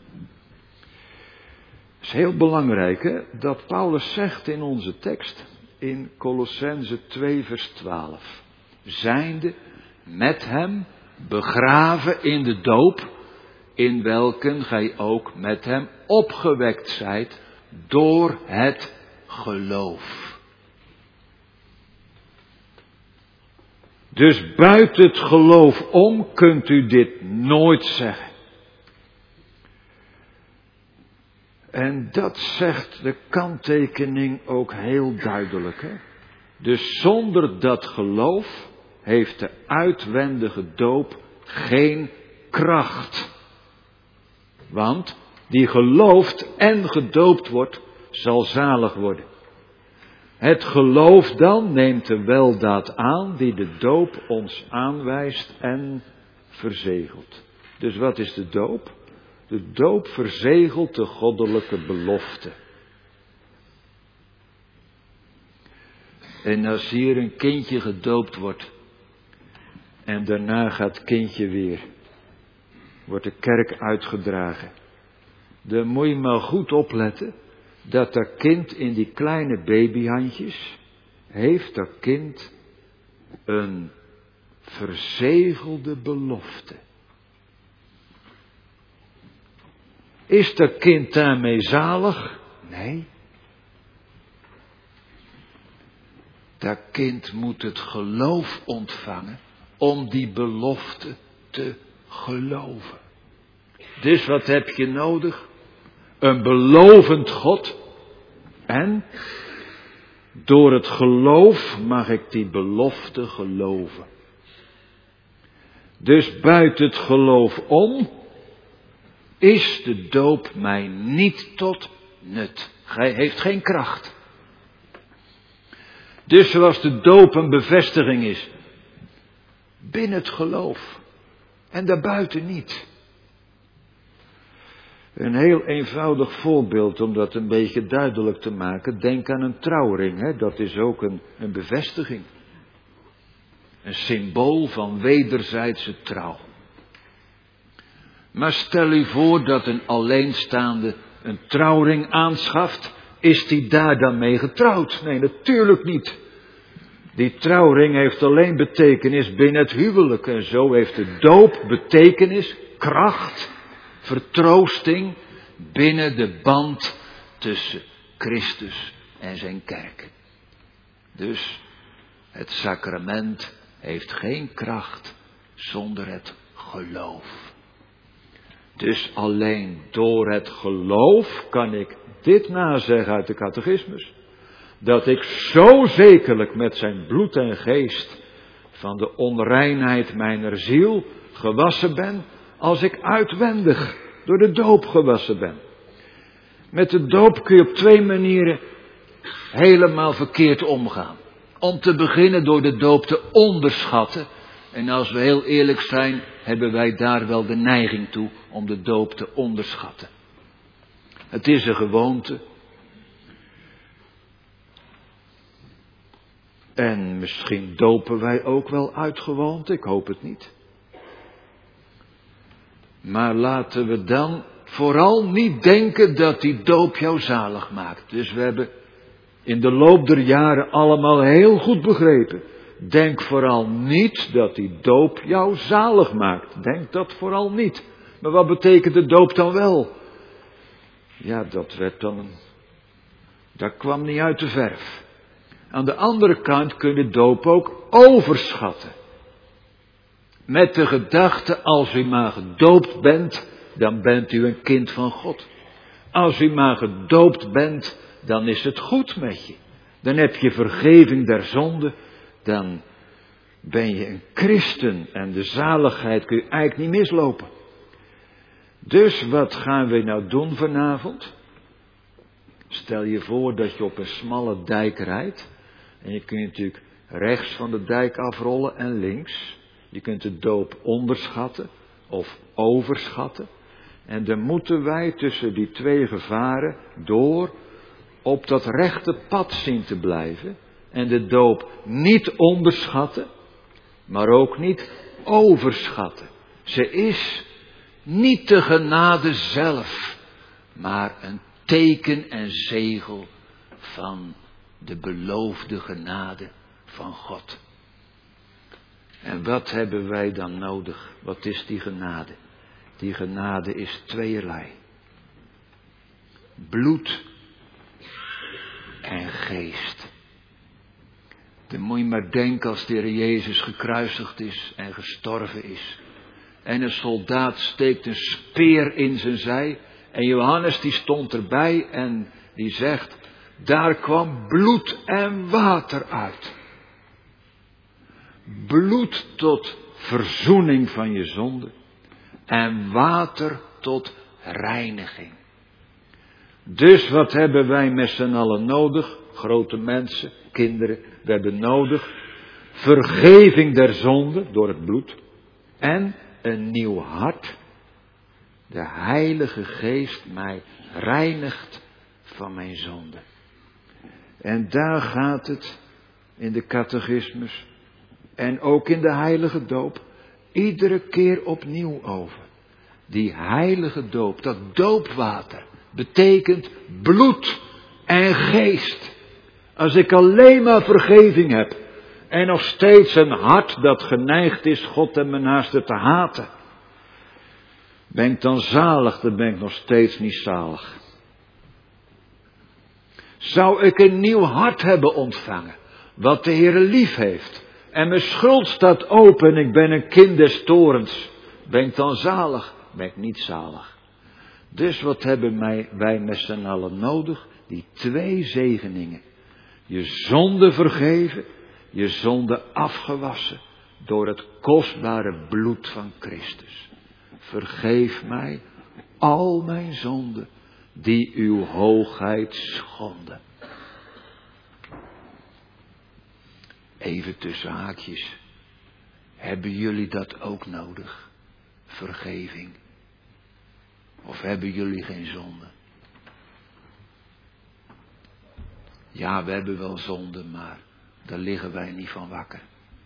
Het is heel belangrijk, hè, dat Paulus zegt in onze tekst, in Kolossenzen 2 vers 12. Zijnde met hem begraven in de doop, in welken gij ook met hem opgewekt zijt door het geloof. Dus buiten het geloof om kunt u dit nooit zeggen. En dat zegt de kanttekening ook heel duidelijk. Hè? Dus zonder dat geloof heeft de uitwendige doop geen kracht. Want die gelooft en gedoopt wordt, zal zalig worden. Het geloof dan neemt de weldaad aan die de doop ons aanwijst en verzegelt. Dus wat is de doop? De doop verzegelt de goddelijke belofte. En als hier een kindje gedoopt wordt en daarna gaat het kindje weer, wordt de kerk uitgedragen. Dan moet je maar goed opletten dat dat kind in die kleine babyhandjes, heeft dat kind een verzegelde belofte. Is dat kind daarmee zalig? Nee. Dat kind moet het geloof ontvangen om die belofte te geloven. Dus wat heb je nodig? Een belovend God. En door het geloof mag ik die belofte geloven. Dus buiten het geloof om is de doop mij niet tot nut. Hij heeft geen kracht. Dus zoals de doop een bevestiging is, binnen het geloof en daarbuiten niet. Een heel eenvoudig voorbeeld om dat een beetje duidelijk te maken. Denk aan een trouwring, hè? Dat is ook een bevestiging. Een symbool van wederzijdse trouw. Maar stel u voor dat een alleenstaande een trouwring aanschaft. Is die daar dan mee getrouwd? Nee, natuurlijk niet. Die trouwring heeft alleen betekenis binnen het huwelijk. En zo heeft de doop betekenis, kracht, vertroosting binnen de band tussen Christus en zijn kerk. Dus het sacrament heeft geen kracht zonder het geloof. Dus alleen door het geloof kan ik dit nazeggen uit de catechismus. Dat ik zo zekerlijk met zijn bloed en geest van de onreinheid mijner ziel gewassen ben, als ik uitwendig door de doop gewassen ben. Met de doop kun je op twee manieren helemaal verkeerd omgaan. Om te beginnen door de doop te onderschatten. En als we heel eerlijk zijn, hebben wij daar wel de neiging toe om de doop te onderschatten. Het is een gewoonte. En misschien dopen wij ook wel uit gewoonte, ik hoop het niet. Maar laten we dan vooral niet denken dat die doop jou zalig maakt. Dus we hebben in de loop der jaren allemaal heel goed begrepen. Denk vooral niet dat die doop jou zalig maakt. Denk dat vooral niet. Maar wat betekent de doop dan wel? Ja, dat kwam niet uit de verf. Aan de andere kant kun je de doop ook overschatten. Met de gedachte, als u maar gedoopt bent, dan bent u een kind van God. Als u maar gedoopt bent, dan is het goed met je. Dan heb je vergeving der zonde dan ben je een christen en de zaligheid kun je eigenlijk niet mislopen. Dus wat gaan we nou doen vanavond? Stel je voor dat je op een smalle dijk rijdt. En je kunt natuurlijk rechts van de dijk afrollen en links. Je kunt de doop onderschatten of overschatten. En dan moeten wij tussen die twee gevaren door op dat rechte pad zien te blijven. En de doop niet onderschatten, maar ook niet overschatten. Ze is niet de genade zelf, maar een teken en zegel van de beloofde genade van God. En wat hebben wij dan nodig? Wat is die genade? Die genade is tweeërlei. Bloed en geest. Dan moet je maar denken als de Heer Jezus gekruisigd is en gestorven is. En een soldaat steekt een speer in zijn zij. En Johannes die stond erbij en die zegt, daar kwam bloed en water uit. Bloed tot verzoening van je zonde. En water tot reiniging. Dus wat hebben wij met z'n allen nodig? Grote mensen, kinderen, we hebben nodig vergeving der zonde door het bloed. En een nieuw hart. De Heilige Geest mij reinigt van mijn zonde. En daar gaat het in de catechismus en ook in de heilige doop iedere keer opnieuw over. Die heilige doop, dat doopwater, betekent bloed en geest. Als ik alleen maar vergeving heb en nog steeds een hart dat geneigd is God en mijn naaste te haten, ben ik dan zalig, dan ben ik nog steeds niet zalig. Zou ik een nieuw hart hebben ontvangen, wat de Heere lief heeft, en mijn schuld staat open en ik ben een kind des torens, ben ik dan zalig, ben ik niet zalig. Dus wat hebben wij met z'n allen nodig? Die twee zegeningen. Je zonde vergeven, je zonde afgewassen door het kostbare bloed van Christus. Vergeef mij al mijn zonden die uw hoogheid schonden. Even tussen haakjes. Hebben jullie dat ook nodig? Vergeving. Of hebben jullie geen zonde? Ja, we hebben wel zonde, maar daar liggen wij niet van wakker.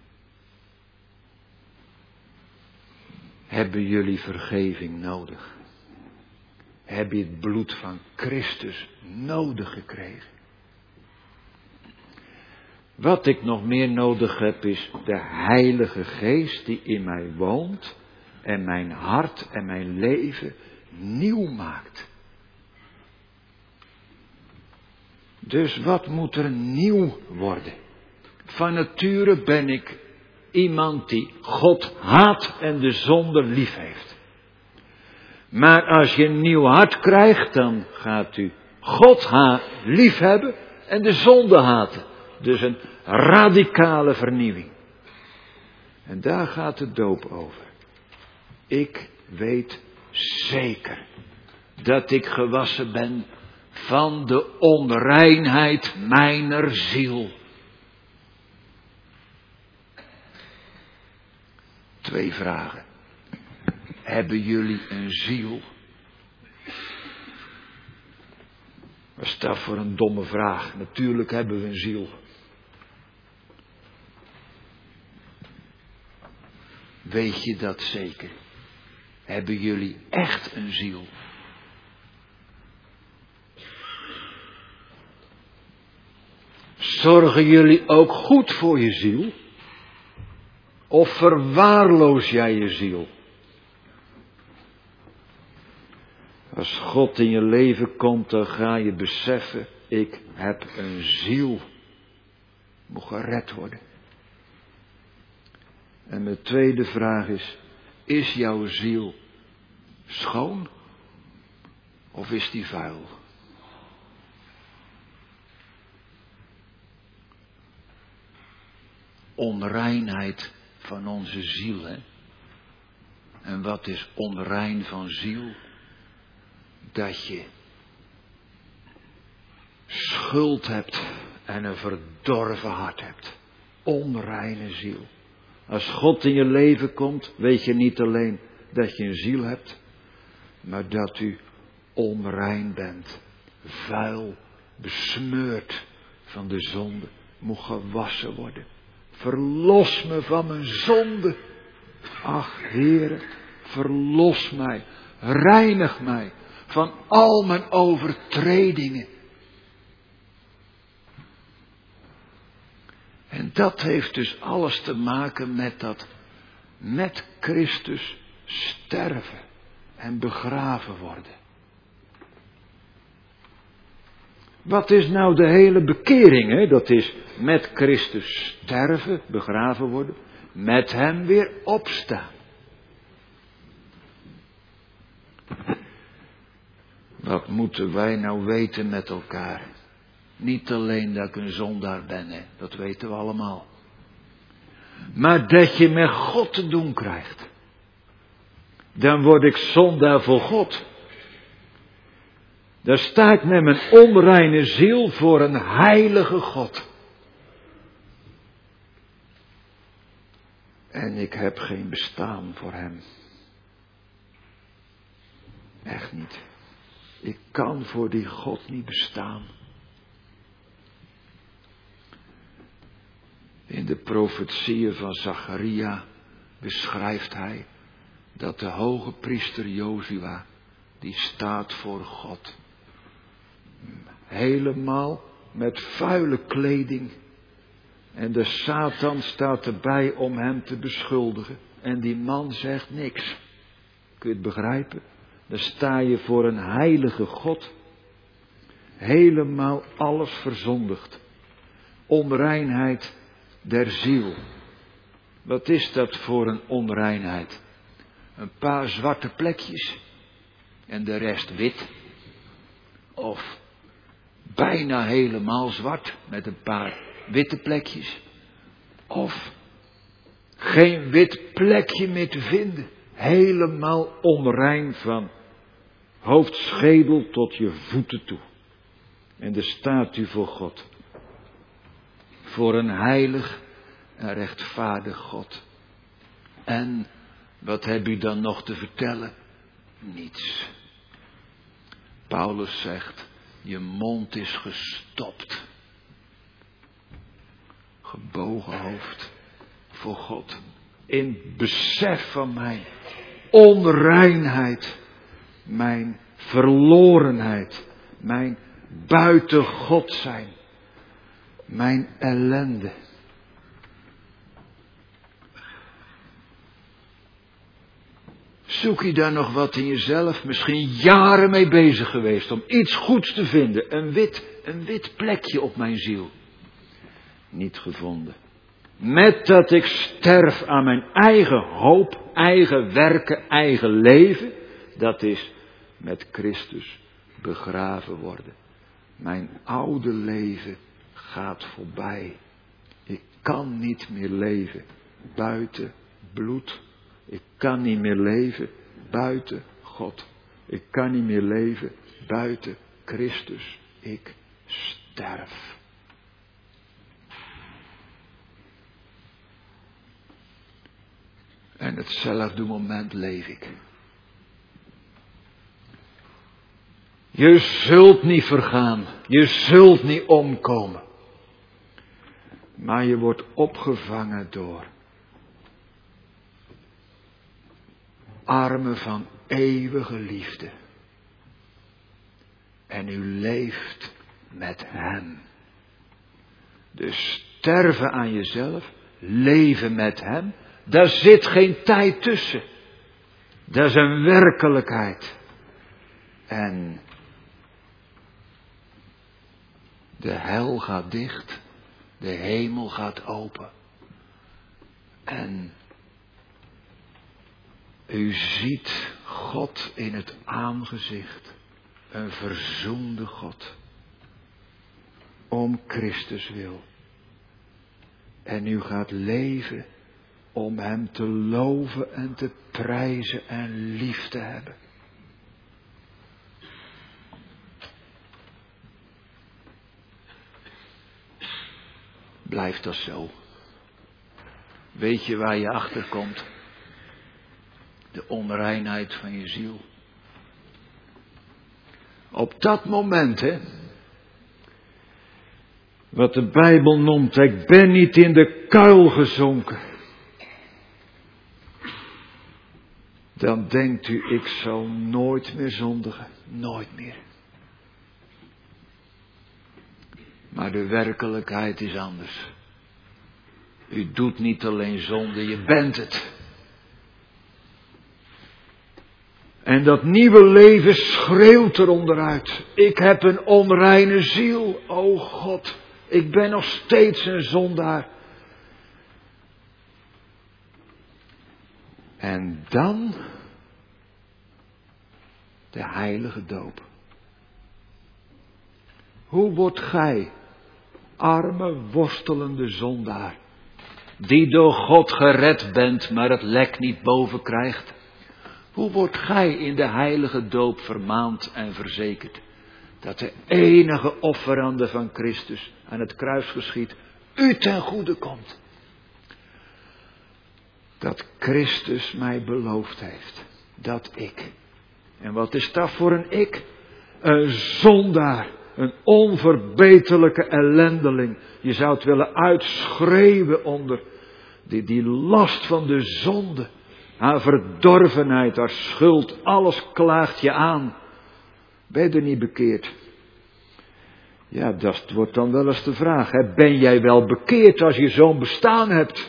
Hebben jullie vergeving nodig? Heb je het bloed van Christus nodig gekregen? Wat ik nog meer nodig heb is de Heilige Geest die in mij woont en mijn hart en mijn leven nieuw maakt. Dus wat moet er nieuw worden? Van nature ben ik iemand die God haat en de zonde lief heeft. Maar als je een nieuw hart krijgt, dan gaat u God lief hebben en de zonde haten. Dus een radicale vernieuwing. En daar gaat de doop over. Ik weet zeker dat ik gewassen ben van de onreinheid mijner ziel. 2 vragen. Hebben jullie een ziel? Wat is dat voor een domme vraag? Natuurlijk hebben we een ziel. Weet je dat zeker? Hebben jullie echt een ziel? Zorgen jullie ook goed voor je ziel? Of verwaarloos jij je ziel? Als God in je leven komt, dan ga je beseffen, ik heb een ziel. Moet gered worden. En mijn tweede vraag is jouw ziel schoon? Of is die vuil? onreinheid van onze ziel. Hè? En wat is onrein van ziel? Dat je schuld hebt en een verdorven hart hebt. Onreine ziel. Als God in je leven komt, weet je niet alleen dat je een ziel hebt, maar dat u onrein bent. Vuil, besmeurd van de zonde, moet gewassen worden. Verlos me van mijn zonde. Ach, Heere, verlos mij, reinig mij van al mijn overtredingen. En dat heeft dus alles te maken met dat met Christus sterven en begraven worden. Wat is nou de hele bekering? Hè? Dat is met Christus sterven, begraven worden, met hem weer opstaan. Wat moeten wij nou weten met elkaar? Niet alleen dat ik een zondaar ben, hè? Dat weten we allemaal. Maar dat je met God te doen krijgt. Dan word ik zondaar voor God. Dan sta ik met mijn onreine ziel voor een heilige God. En ik heb geen bestaan voor hem. Echt niet. Ik kan voor die God niet bestaan. In de profetieën van Zacharia beschrijft hij dat de hoge priester Jozua, die staat voor God. Helemaal met vuile kleding. En de Satan staat erbij om hem te beschuldigen. En die man zegt niks. Kun je het begrijpen? Dan sta je voor een heilige God. Helemaal alles verzondigd. Onreinheid der ziel. Wat is dat voor een onreinheid? Een paar zwarte plekjes en de rest wit. Of bijna helemaal zwart met een paar witte plekjes. Of geen wit plekje meer te vinden. Helemaal onrein van hoofdschedel tot je voeten toe. En daar staat u voor God. Voor een heilig en rechtvaardig God. En wat heb u dan nog te vertellen? Niets. Paulus zegt, je mond is gestopt. Gebogen hoofd voor God. In besef van mijn onreinheid. Mijn verlorenheid. Mijn buiten God zijn. Mijn ellende. Zoek je daar nog wat in jezelf? Misschien jaren mee bezig geweest om iets goeds te vinden. Een wit plekje op mijn ziel. Niet gevonden. Met dat ik sterf aan mijn eigen hoop, eigen werken, eigen leven. Dat is met Christus begraven worden. Mijn oude leven gaat voorbij. Ik kan niet meer leven buiten bloed. Ik kan niet meer leven buiten God. Ik kan niet meer leven buiten Christus. Ik sterf. En hetzelfde moment leef ik. Je zult niet vergaan. Je zult niet omkomen. Maar je wordt opgevangen door armen van eeuwige liefde. En u leeft met hem. Dus sterven aan jezelf, leven met hem, daar zit geen tijd tussen. Dat is een werkelijkheid. En de hel gaat dicht, de hemel gaat open. En u ziet God in het aangezicht. Een verzoende God. Om Christus wil. En u gaat leven om hem te loven en te prijzen en lief te hebben. Blijft dat zo. Weet je waar je achter komt? De onreinheid van je ziel. Op dat moment, hè. Wat de Bijbel noemt, ik ben niet in de kuil gezonken. Dan denkt u, ik zal nooit meer zondigen. Nooit meer. Maar de werkelijkheid is anders. U doet niet alleen zonde, je bent het. En dat nieuwe leven schreeuwt eronder uit. Ik heb een onreine ziel, o God. Ik ben nog steeds een zondaar. En dan de heilige doop. Hoe wordt gij, arme worstelende zondaar, die door God gered bent, maar het lek niet boven krijgt? Hoe wordt gij in de heilige doop vermaand en verzekerd? Dat de enige offerande van Christus aan het kruis geschiet, u ten goede komt. Dat Christus mij beloofd heeft, dat ik. En wat is dat voor een ik? Een zondaar, een onverbeterlijke ellendeling. Je zou het willen uitschreeuwen onder die last van de zonde. Haar verdorvenheid, haar schuld, alles klaagt je aan. Ben je er niet bekeerd? Ja, dat wordt dan wel eens de vraag. Hè? Ben jij wel bekeerd als je zo'n bestaan hebt?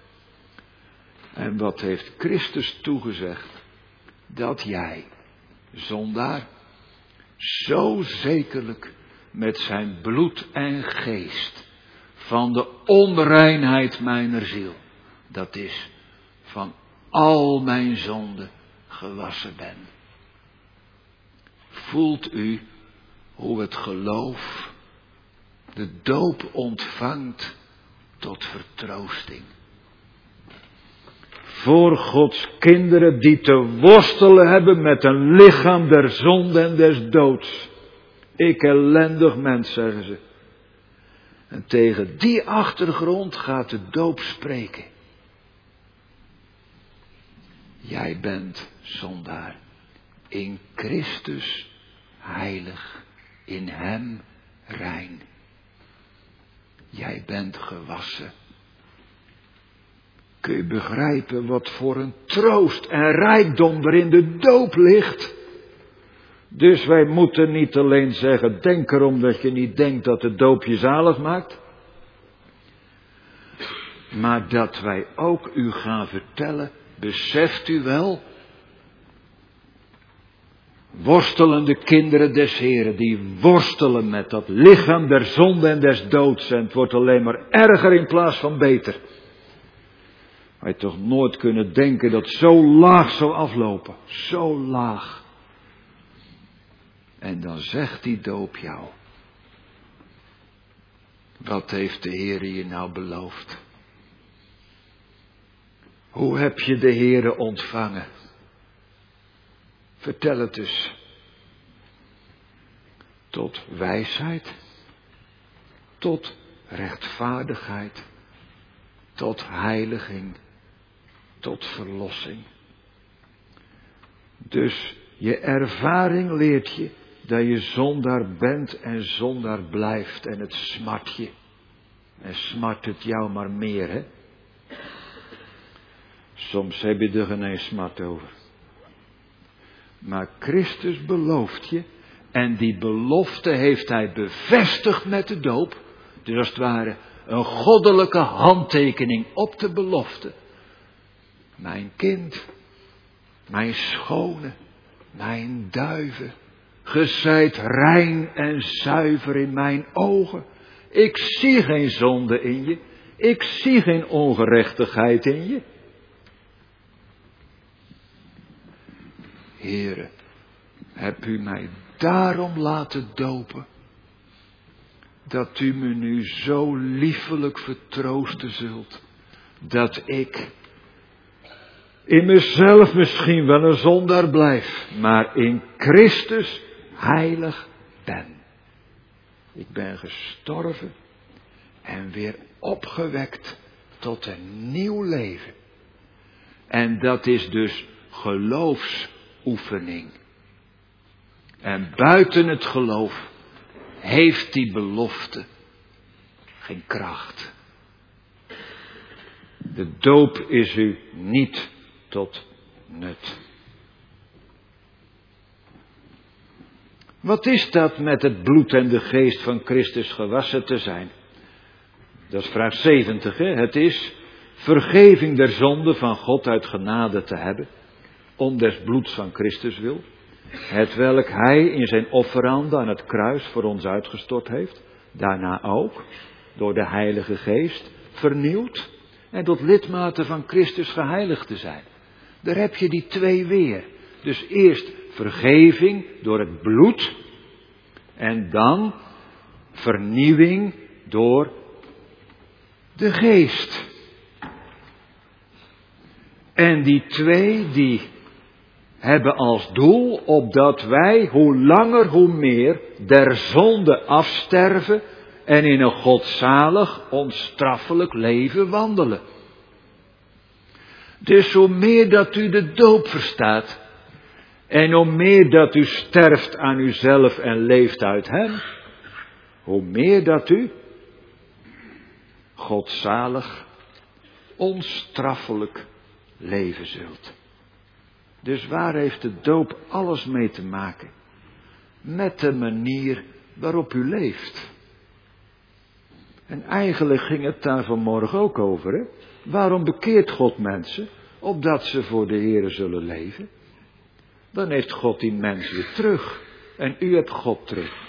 En wat heeft Christus toegezegd? Dat jij, zondaar, zo zekerlijk met zijn bloed en geest van de onreinheid mijner ziel, dat is van al mijn zonden, gewassen ben. Voelt u hoe het geloof de doop ontvangt tot vertroosting? Voor Gods kinderen die te worstelen hebben met een lichaam der zonde en des doods. Ik ellendig mens, zeggen ze. En tegen die achtergrond gaat de doop spreken. Jij bent zondaar. In Christus heilig. In hem rein. Jij bent gewassen. Kun je begrijpen wat voor een troost en rijkdom er in de doop ligt? Dus wij moeten niet alleen zeggen, denk erom dat je niet denkt dat de doop je zalig maakt. Maar dat wij ook u gaan vertellen, beseft u wel? Worstelende kinderen des Heren, die worstelen met dat lichaam der zonde en des doods. En het wordt alleen maar erger in plaats van beter. Wij toch nooit kunnen denken dat zo laag zou aflopen. Zo laag. En dan zegt die doop jou. Wat heeft de Heer je nou beloofd? Hoe heb je de Heere ontvangen? Vertel het eens. Tot wijsheid. Tot rechtvaardigheid. Tot heiliging. Tot verlossing. Dus je ervaring leert je dat je zondaar bent en zondaar blijft. En het smart je. En smart het jou maar meer, hè? Soms heb je er geen eens smart over. Maar Christus belooft je. En die belofte heeft hij bevestigd met de doop. Dus als het ware een goddelijke handtekening op de belofte. Mijn kind, mijn schone, mijn duiven, ge zijt rein en zuiver in mijn ogen. Ik zie geen zonde in je, ik zie geen ongerechtigheid in je. Heere, heb u mij daarom laten dopen, dat u me nu zo liefelijk vertroosten zult, dat ik in mezelf misschien wel een zondaar blijf, maar in Christus heilig ben. Ik ben gestorven en weer opgewekt tot een nieuw leven. En dat is dus geloofsoefening. En buiten het geloof heeft die belofte geen kracht. De doop is u niet tot nut. Wat is dat met het bloed en de geest van Christus gewassen te zijn? Dat is vraag 70. Hè? Het is vergeving der zonde van God uit genade te hebben, om des bloeds van Christus wil, hetwelk hij in zijn offerande aan het kruis voor ons uitgestort heeft, daarna ook door de Heilige Geest vernieuwd en tot lidmaten van Christus geheiligd te zijn. Daar heb je die twee weer. Dus eerst vergeving door het bloed en dan vernieuwing door de geest. En die twee die hebben als doel opdat wij hoe langer hoe meer der zonde afsterven en in een godzalig, onstraffelijk leven wandelen. Dus hoe meer dat u de doop verstaat en hoe meer dat u sterft aan uzelf en leeft uit hem, hoe meer dat u godzalig, onstraffelijk leven zult. Dus waar heeft de doop alles mee te maken? Met de manier waarop u leeft. En eigenlijk ging het daar vanmorgen ook over. Hè? Waarom bekeert God mensen? Opdat ze voor de Heere zullen leven. Dan heeft God die mens weer terug. En u hebt God terug.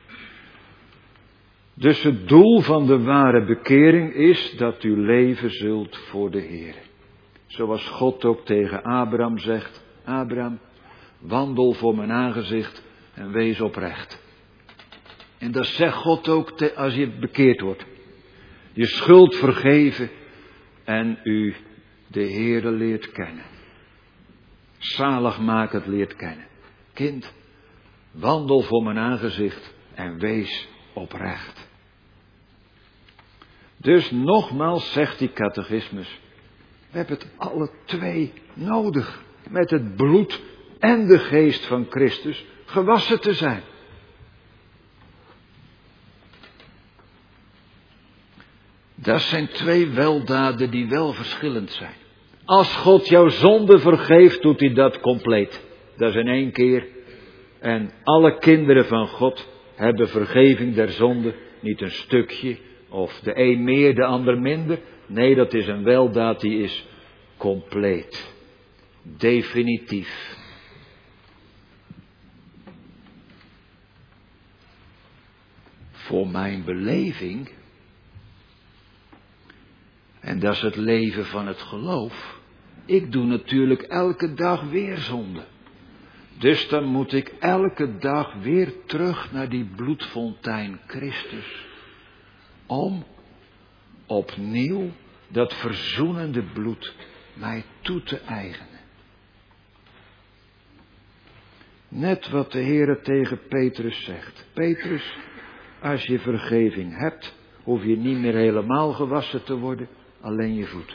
Dus het doel van de ware bekering is dat u leven zult voor de Heere. Zoals God ook tegen Abraham zegt: Abraham, wandel voor mijn aangezicht en wees oprecht. En dat zegt God ook als je bekeerd wordt. Je schuld vergeven en u de Heere leert kennen. Zaligmakend leert kennen. Kind, wandel voor mijn aangezicht en wees oprecht. Dus nogmaals zegt die catechismus: we hebben het alle twee nodig. Met het bloed en de geest van Christus gewassen te zijn. Dat zijn twee weldaden die wel verschillend zijn. Als God jouw zonde vergeeft, doet hij dat compleet. Dat is in één keer. En alle kinderen van God hebben vergeving der zonde. Niet een stukje, of de een meer, de ander minder. Nee, dat is een weldaad die is compleet. Definitief. Voor mijn beleving, en dat is het leven van het geloof, ik doe natuurlijk elke dag weer zonde. Dus dan moet ik elke dag weer terug naar die bloedfontein Christus. Om opnieuw dat verzoenende bloed mij toe te eigenen. Net wat de Heere tegen Petrus zegt. Petrus, als je vergeving hebt, hoef je niet meer helemaal gewassen te worden, alleen je voeten.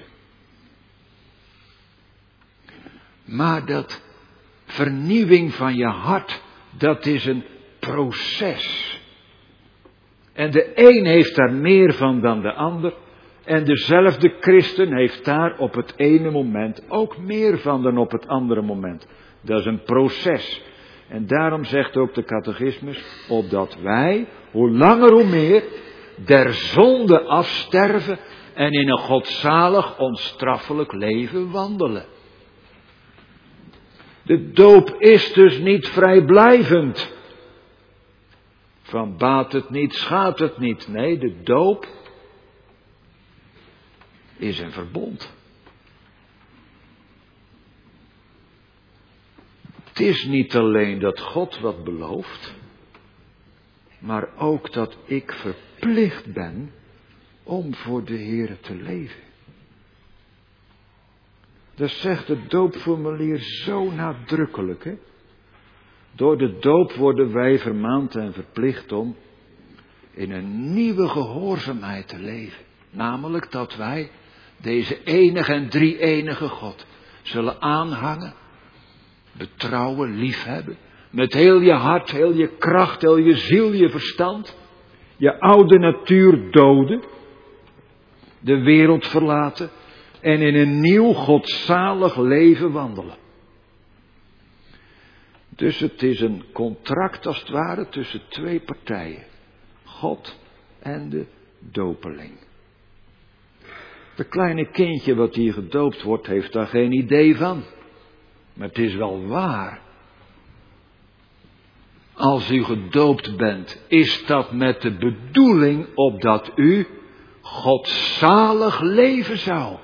Maar dat vernieuwing van je hart, dat is een proces. En de een heeft daar meer van dan de ander. En dezelfde christen heeft daar op het ene moment ook meer van dan op het andere moment. Dat is een proces. En daarom zegt ook de catechismus, opdat wij, hoe langer hoe meer, der zonde afsterven en in een godzalig, onstraffelijk leven wandelen. De doop is dus niet vrijblijvend. Van baat het niet, schaadt het niet. Nee, de doop is een verbond. Het is niet alleen dat God wat belooft, maar ook dat ik verplicht ben om voor de Heere te leven. Dat zegt het doopformulier zo nadrukkelijk. Hè? Door de doop worden wij vermaand en verplicht om in een nieuwe gehoorzaamheid te leven. Namelijk dat wij deze enige en drie-enige God zullen aanhangen, betrouwen, liefhebben. Met heel je hart, heel je kracht, heel je ziel, je verstand. Je oude natuur doden. De wereld verlaten. En in een nieuw godzalig leven wandelen. Dus het is een contract als het ware tussen twee partijen. God en de dopeling. Het kleine kindje wat hier gedoopt wordt heeft daar geen idee van. Maar het is wel waar. Als u gedoopt bent, is dat met de bedoeling opdat u godzalig leven zou.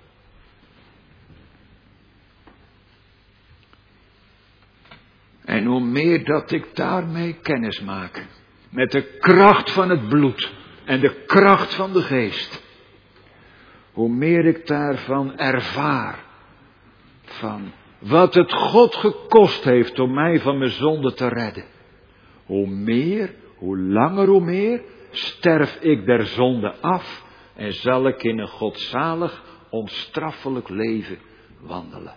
En hoe meer dat ik daarmee kennis maak, met de kracht van het bloed en de kracht van de geest, hoe meer ik daarvan ervaar, van wat het God gekost heeft om mij van mijn zonde te redden. Hoe meer, hoe langer, hoe meer sterf ik der zonde af en zal ik in een godzalig, onstraffelijk leven wandelen.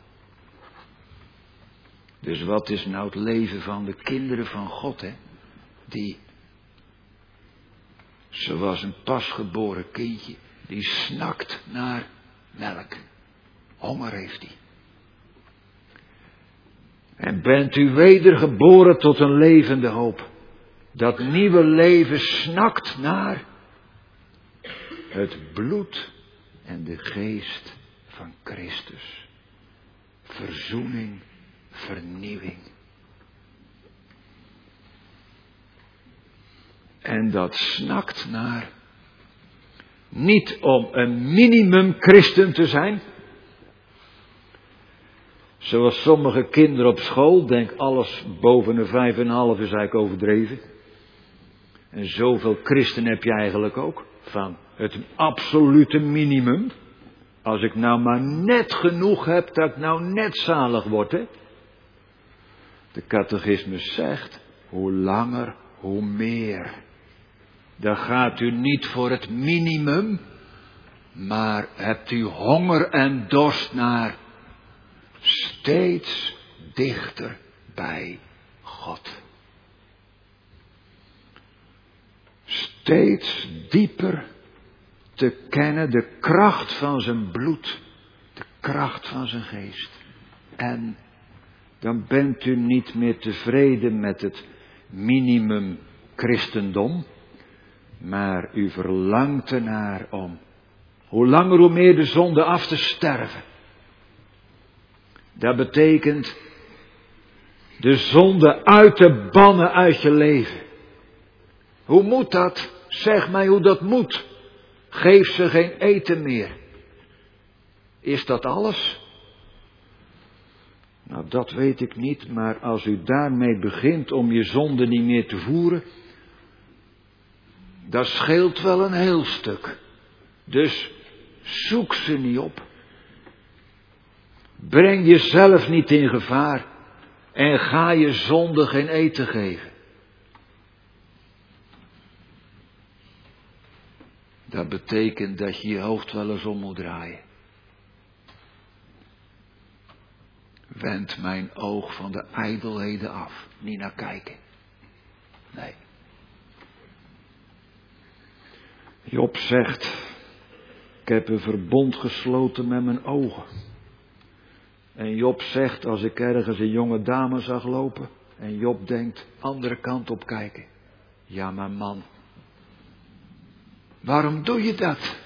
Dus wat is nou het leven van de kinderen van God, hè? Die, zoals een pasgeboren kindje, die snakt naar melk. Honger heeft hij. En bent u wedergeboren tot een levende hoop. Dat nieuwe leven snakt naar het bloed en de geest van Christus. Verzoening, vernieuwing. En dat snakt naar, niet om een minimum christen te zijn. Zoals sommige kinderen op school, denk alles boven een 5,5 is eigenlijk overdreven. En zoveel christen heb je eigenlijk ook, van het absolute minimum. Als ik nou maar net genoeg heb, dat ik nou net zalig word, hè. De catechismus zegt, hoe langer, hoe meer. Dan gaat u niet voor het minimum, maar hebt u honger en dorst naar steeds dichter bij God. Steeds dieper te kennen de kracht van zijn bloed, de kracht van zijn geest. En dan bent u niet meer tevreden met het minimum christendom, maar u verlangt ernaar om hoe langer hoe meer de zonde af te sterven. Dat betekent de zonde uit te bannen uit je leven. Hoe moet dat? Zeg mij hoe dat moet. Geef ze geen eten meer. Is dat alles? Nou, dat weet ik niet, maar als u daarmee begint om je zonde niet meer te voeren, dat scheelt wel een heel stuk. Dus zoek ze niet op. Breng jezelf niet in gevaar en ga je zonde geen eten geven. Dat betekent dat je je hoofd wel eens om moet draaien. Wend mijn oog van de ijdelheden af. Niet naar kijken. Nee. Job zegt, ik heb een verbond gesloten met mijn ogen. En Job zegt, als ik ergens een jonge dame zag lopen, en Job denkt, andere kant op kijken. Ja, maar man, waarom doe je dat?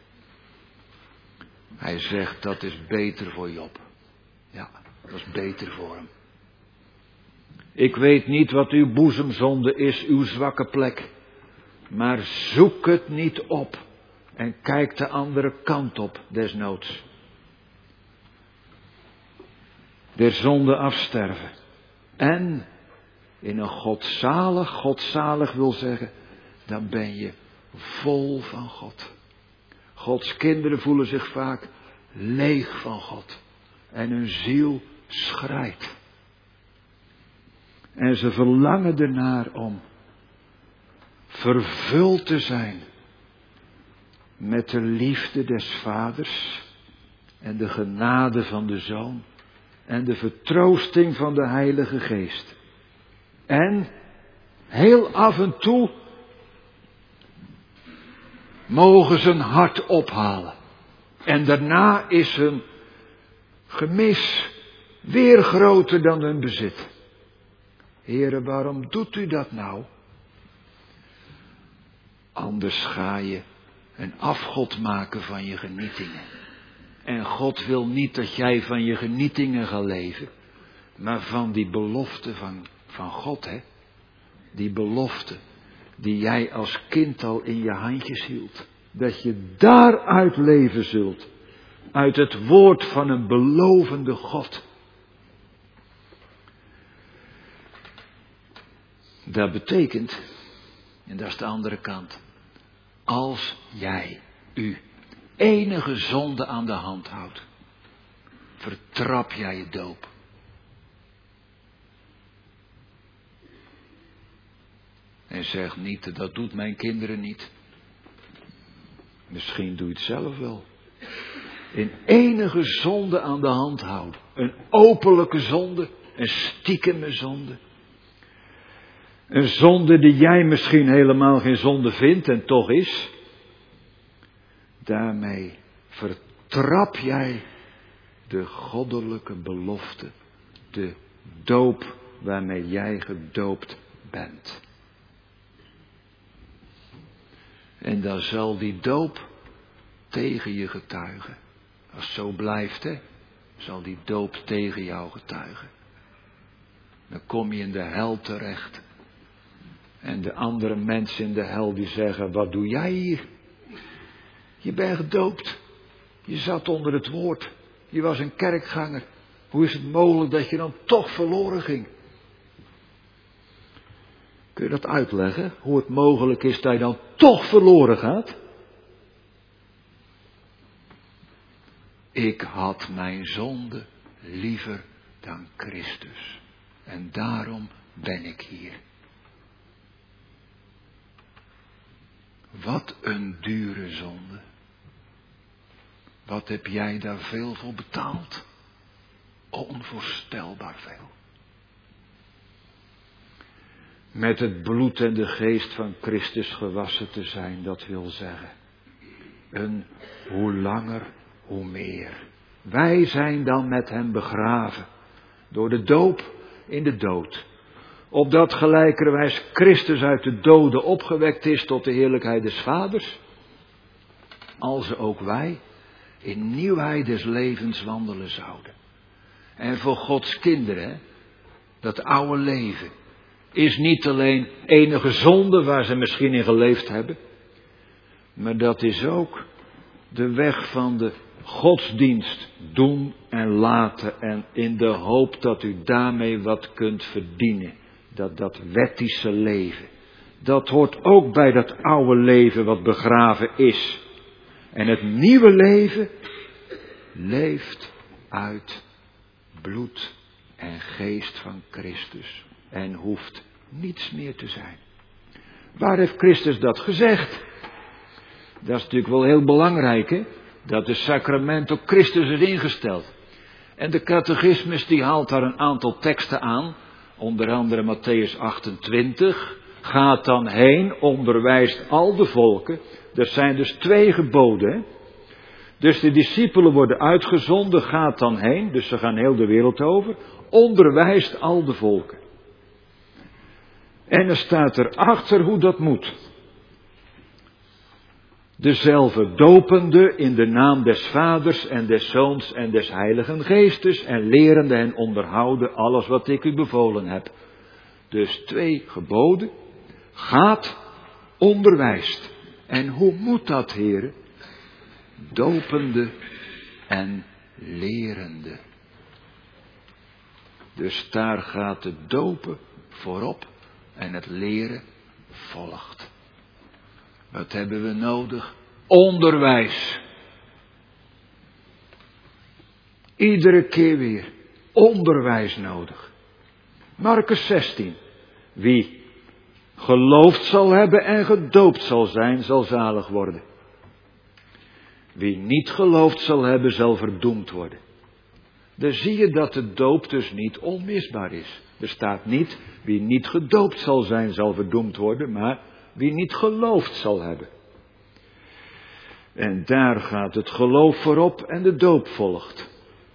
Hij zegt, dat is beter voor Job. Ja, dat is beter voor hem. Ik weet niet wat uw boezemzonde is, uw zwakke plek. Maar zoek het niet op. En kijk de andere kant op, desnoods. Der zonde afsterven. En in een godzalig, godzalig wil zeggen, dan ben je vol van God. Gods kinderen voelen zich vaak leeg van God. En hun ziel schrijt. En ze verlangen ernaar om vervuld te zijn met de liefde des Vaders en de genade van de Zoon en de vertroosting van de Heilige Geest. En heel af en toe mogen ze een hart ophalen. En daarna is hun gemis weer groter dan hun bezit. Heere, waarom doet u dat nou? Anders ga je een afgod maken van je genietingen. En God wil niet dat jij van je genietingen gaat leven, maar van die belofte van God, hè? Die belofte die jij als kind al in je handjes hield. Dat je daaruit leven zult. Uit het woord van een belovende God. Dat betekent, en dat is de andere kant, als jij u enige zonde aan de hand houdt, vertrap jij je doop. En zeg niet, dat doet mijn kinderen niet. Misschien doe je het zelf wel. In enige zonde aan de hand houden. Een openlijke zonde, een stiekeme zonde. Een zonde die jij misschien helemaal geen zonde vindt en toch is. Daarmee vertrap jij de goddelijke belofte. De doop waarmee jij gedoopt bent. En dan zal die doop tegen je getuigen. Als het zo blijft, hè, zal die doop tegen jou getuigen. Dan kom je in de hel terecht. En de andere mensen in de hel die zeggen, wat doe jij hier? Je bent gedoopt. Je zat onder het woord. Je was een kerkganger. Hoe is het mogelijk dat je dan toch verloren ging? Kun je dat uitleggen? Hoe het mogelijk is dat je dan toch verloren gaat? Ik had mijn zonde liever dan Christus. En daarom ben ik hier. Wat een dure zonde. Wat heb jij daar veel voor betaald? Onvoorstelbaar veel. Met het bloed en de geest van Christus gewassen te zijn, dat wil zeggen. Hoe langer, hoe meer. Wij zijn dan met hem begraven. Door de doop in de dood. Opdat gelijkerwijs Christus uit de doden opgewekt is tot de heerlijkheid des Vaders. Als ook wij in nieuwheid des levens wandelen zouden. En voor Gods kinderen, dat oude leven, is niet alleen enige zonde waar ze misschien in geleefd hebben. Maar dat is ook de weg van de godsdienst doen en laten. En in de hoop dat u daarmee wat kunt verdienen. Dat wettische leven. Dat hoort ook bij dat oude leven wat begraven is. En het nieuwe leven leeft uit bloed en geest van Christus. En hoeft niets meer te zijn. Waar heeft Christus dat gezegd? Dat is natuurlijk wel heel belangrijk, hè? Dat de sacrament op Christus is ingesteld. En de catechismus die haalt daar een aantal teksten aan. Onder andere Matthäus 28. Gaat dan heen, onderwijst al de volken. Er zijn dus 2 geboden, hè? Dus de discipelen worden uitgezonden, gaat dan heen. Dus ze gaan heel de wereld over. Onderwijst al de volken. En er staat erachter hoe dat moet. Dezelfde dopende in de naam des Vaders en des Zoons en des Heiligen Geestes en lerende hen onderhouden alles wat ik u bevolen heb. Dus 2 geboden. Gaat, onderwijst. En hoe moet dat, heren? Dopende en lerende. Dus daar gaat het dopen voorop en het leren volgt. Wat hebben we nodig? Onderwijs. Iedere keer weer onderwijs nodig. Markus 16. Wie geloofd zal hebben en gedoopt zal zijn, zal zalig worden. Wie niet geloofd zal hebben, zal verdoemd worden. Dan zie je dat de doop dus niet onmisbaar is. Er staat niet, wie niet gedoopt zal zijn, zal verdoemd worden, maar wie niet geloofd zal hebben. En daar gaat het geloof voorop en de doop volgt.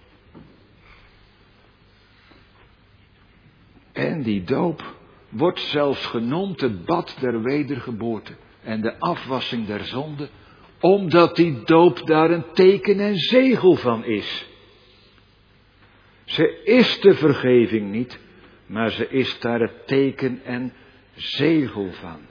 En die doop wordt zelfs genoemd het bad der wedergeboorte en de afwassing der zonde, omdat die doop daar een teken en zegel van is. Ze is de vergeving niet, maar ze is daar het teken en zegel van.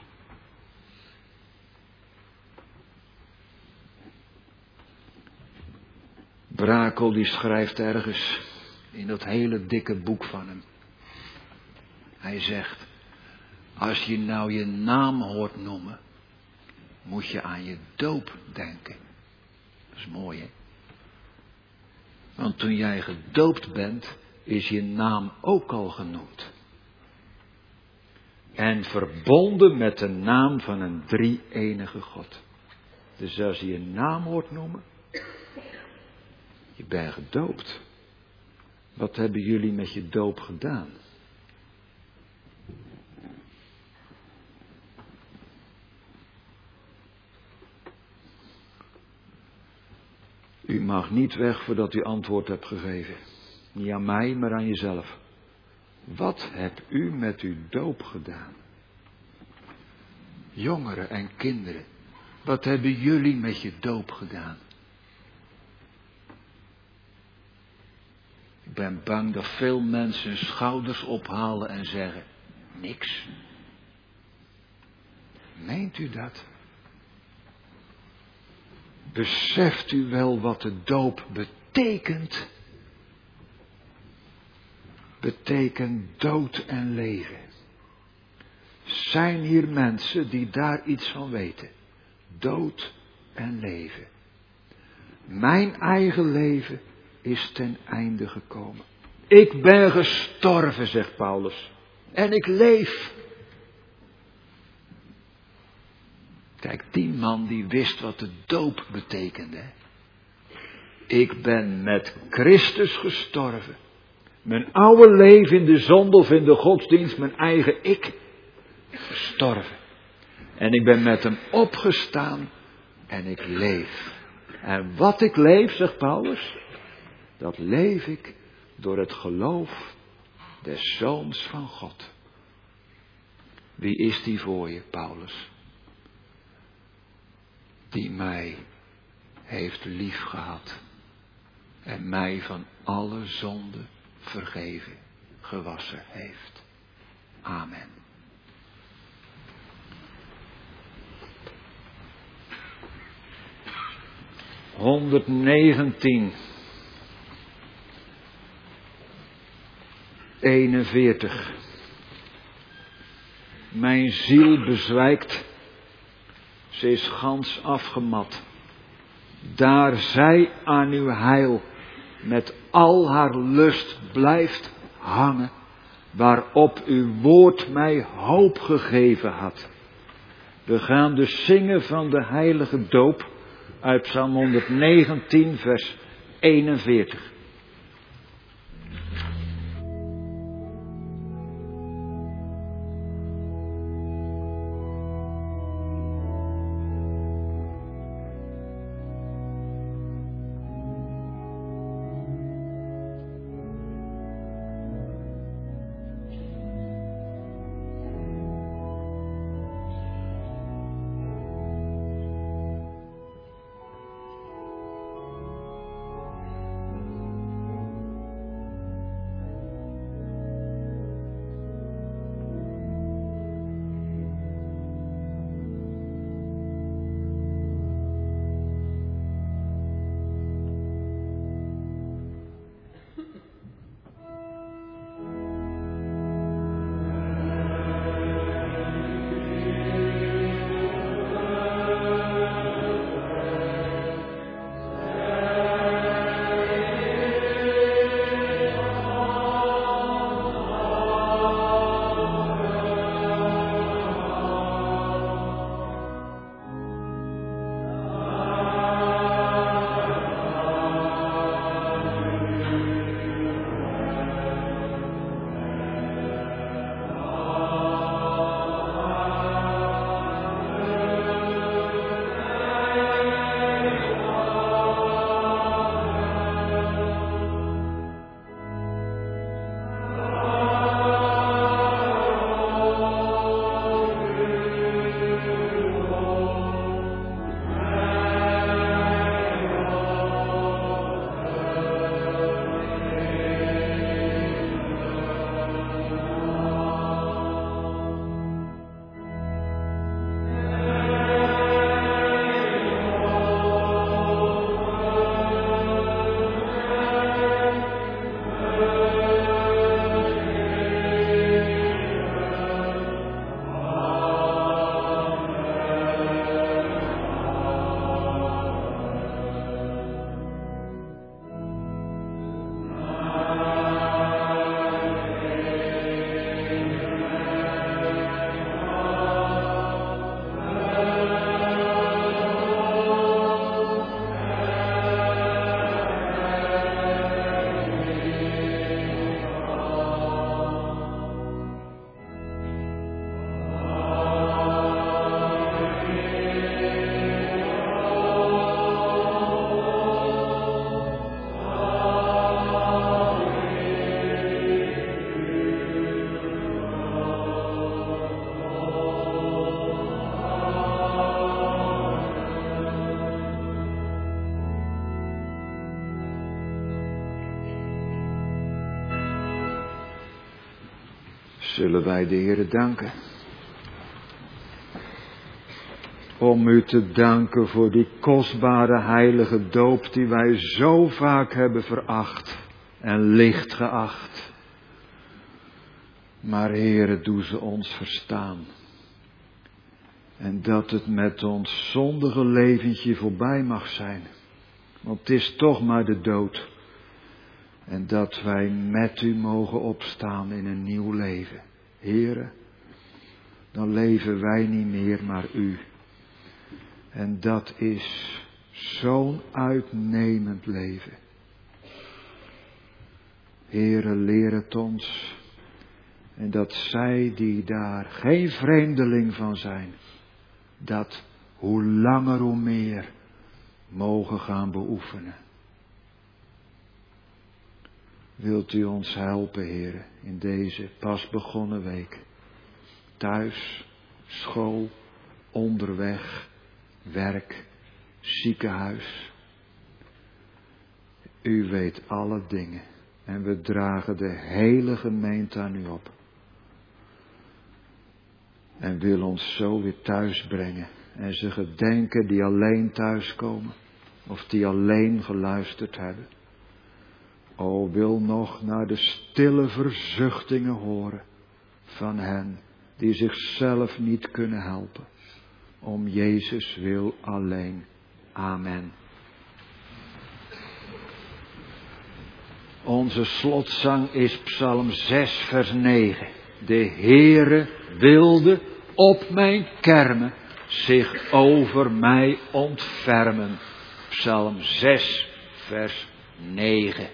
Brakel die schrijft ergens in dat hele dikke boek van hem. Hij zegt, als je nou je naam hoort noemen, moet je aan je doop denken. Dat is mooi, hè? Want toen jij gedoopt bent, is je naam ook al genoemd. En verbonden met de naam van een drie-enige God. Dus als je je naam hoort noemen, je bent gedoopt. Wat hebben jullie met je doop gedaan? U mag niet weg voordat u antwoord hebt gegeven. Niet aan mij, maar aan jezelf. Wat hebt u met uw doop gedaan? Jongeren en kinderen, wat hebben jullie met je doop gedaan? Ik ben bang dat veel mensen hun schouders ophalen en zeggen, niks. Meent u dat? Beseft u wel wat de doop betekent? Betekent dood en leven. Zijn hier mensen die daar iets van weten? Dood en leven. Mijn eigen leven is ten einde gekomen. Ik ben gestorven, zegt Paulus. En ik leef. Kijk, die man die wist wat de doop betekende. Ik ben met Christus gestorven. Mijn oude leven in de zonde of in de godsdienst, mijn eigen ik, gestorven. En ik ben met hem opgestaan en ik leef. En wat ik leef, zegt Paulus, dat leef ik door het geloof des Zoons van God. Wie is die voor je, Paulus? Die mij heeft liefgehad en mij van alle zonde vergeven, gewassen heeft. Amen. (119) 41. Mijn ziel bezwijkt, ze is gans afgemat. Daar zij aan uw heil met al haar lust blijft hangen, waarop uw woord mij hoop gegeven had. We gaan dus zingen van de heilige doop uit Psalm 119 vers 41. zullen wij de Heere danken. Om u te danken voor die kostbare heilige doop die wij zo vaak hebben veracht en licht geacht. Maar Heere, doe ze ons verstaan. En dat het met ons zondige leventje voorbij mag zijn. Want het is toch maar de dood. En dat wij met u mogen opstaan in een nieuw leven. Heere, dan leven wij niet meer, maar u. En dat is zo'n uitnemend leven. Heere, leer het ons. En dat zij die daar geen vreemdeling van zijn, dat hoe langer hoe meer mogen gaan beoefenen. Wilt u ons helpen, Heere, in deze pas begonnen week. Thuis, school, onderweg, werk, ziekenhuis. U weet alle dingen en we dragen de hele gemeente aan u op. En wil ons zo weer thuis brengen en ze gedenken die alleen thuiskomen of die alleen geluisterd hebben. O, wil nog naar de stille verzuchtingen horen van hen die zichzelf niet kunnen helpen. Om Jezus wil alleen. Amen. Onze slotzang is Psalm 6 vers 9. De Heere wilde op mijn kermen zich over mij ontfermen. Psalm 6 vers 9.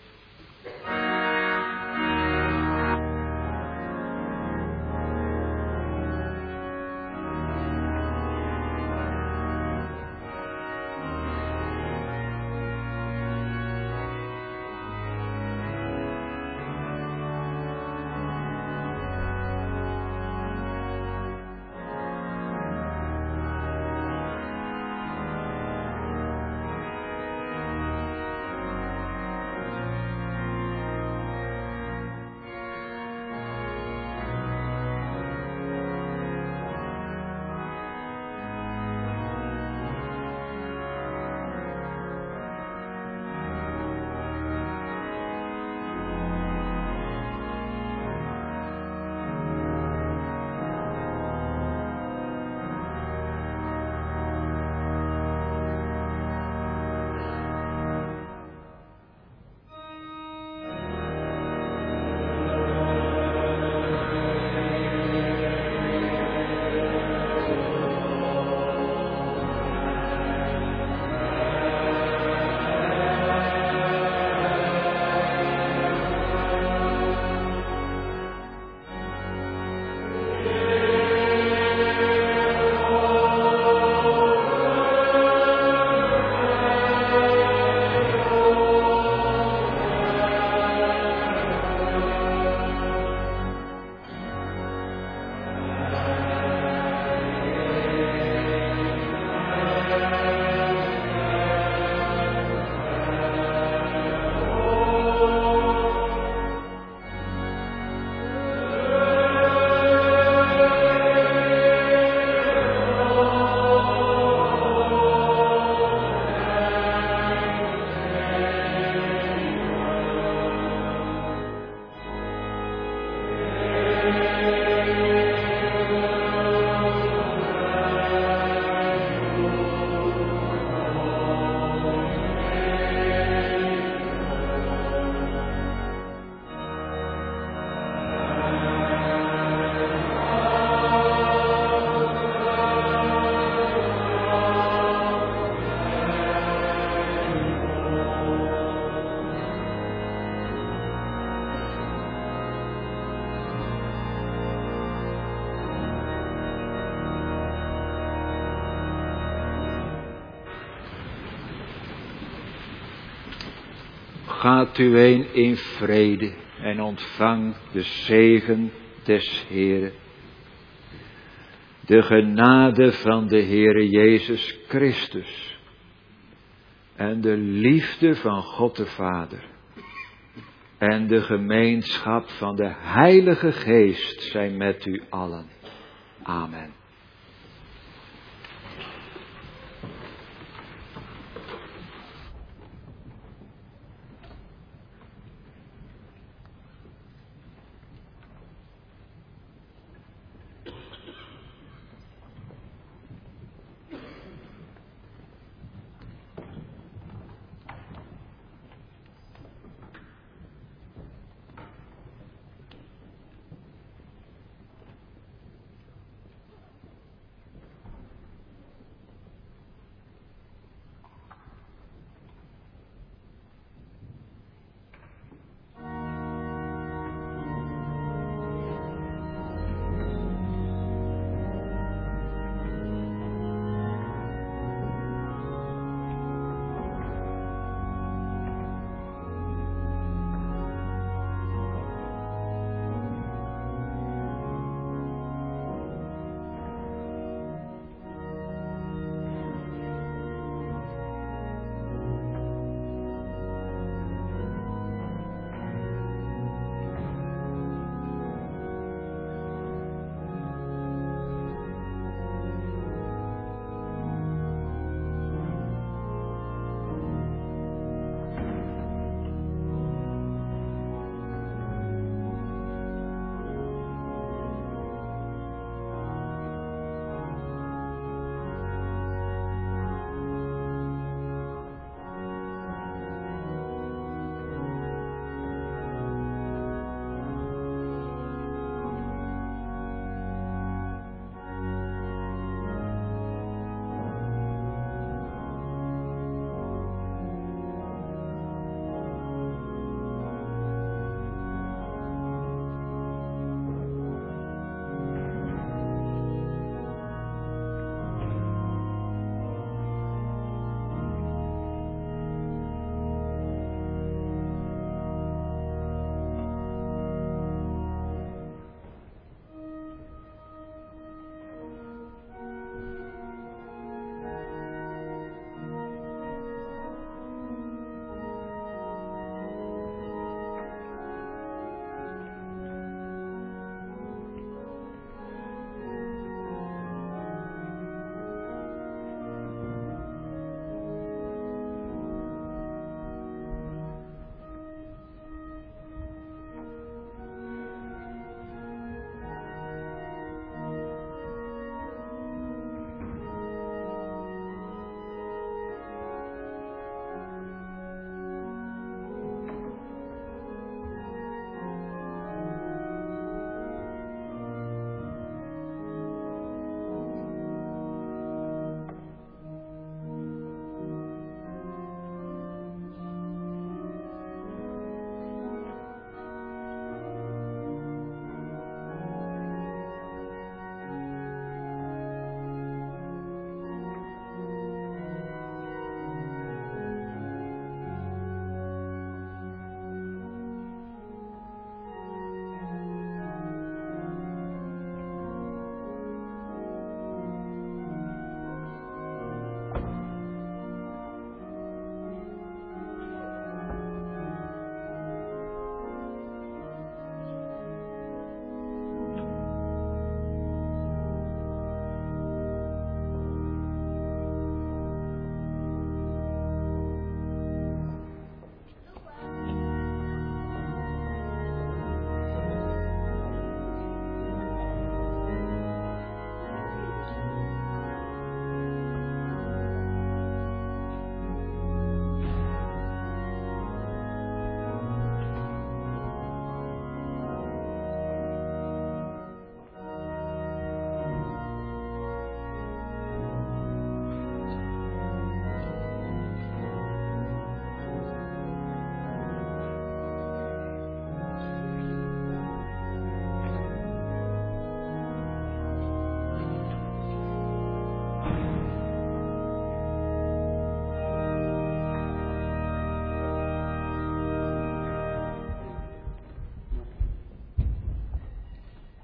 Gaat u heen in vrede en ontvang de zegen des Heeren. De genade van de Heere Jezus Christus en de liefde van God de Vader en de gemeenschap van de Heilige Geest zijn met u allen. Amen.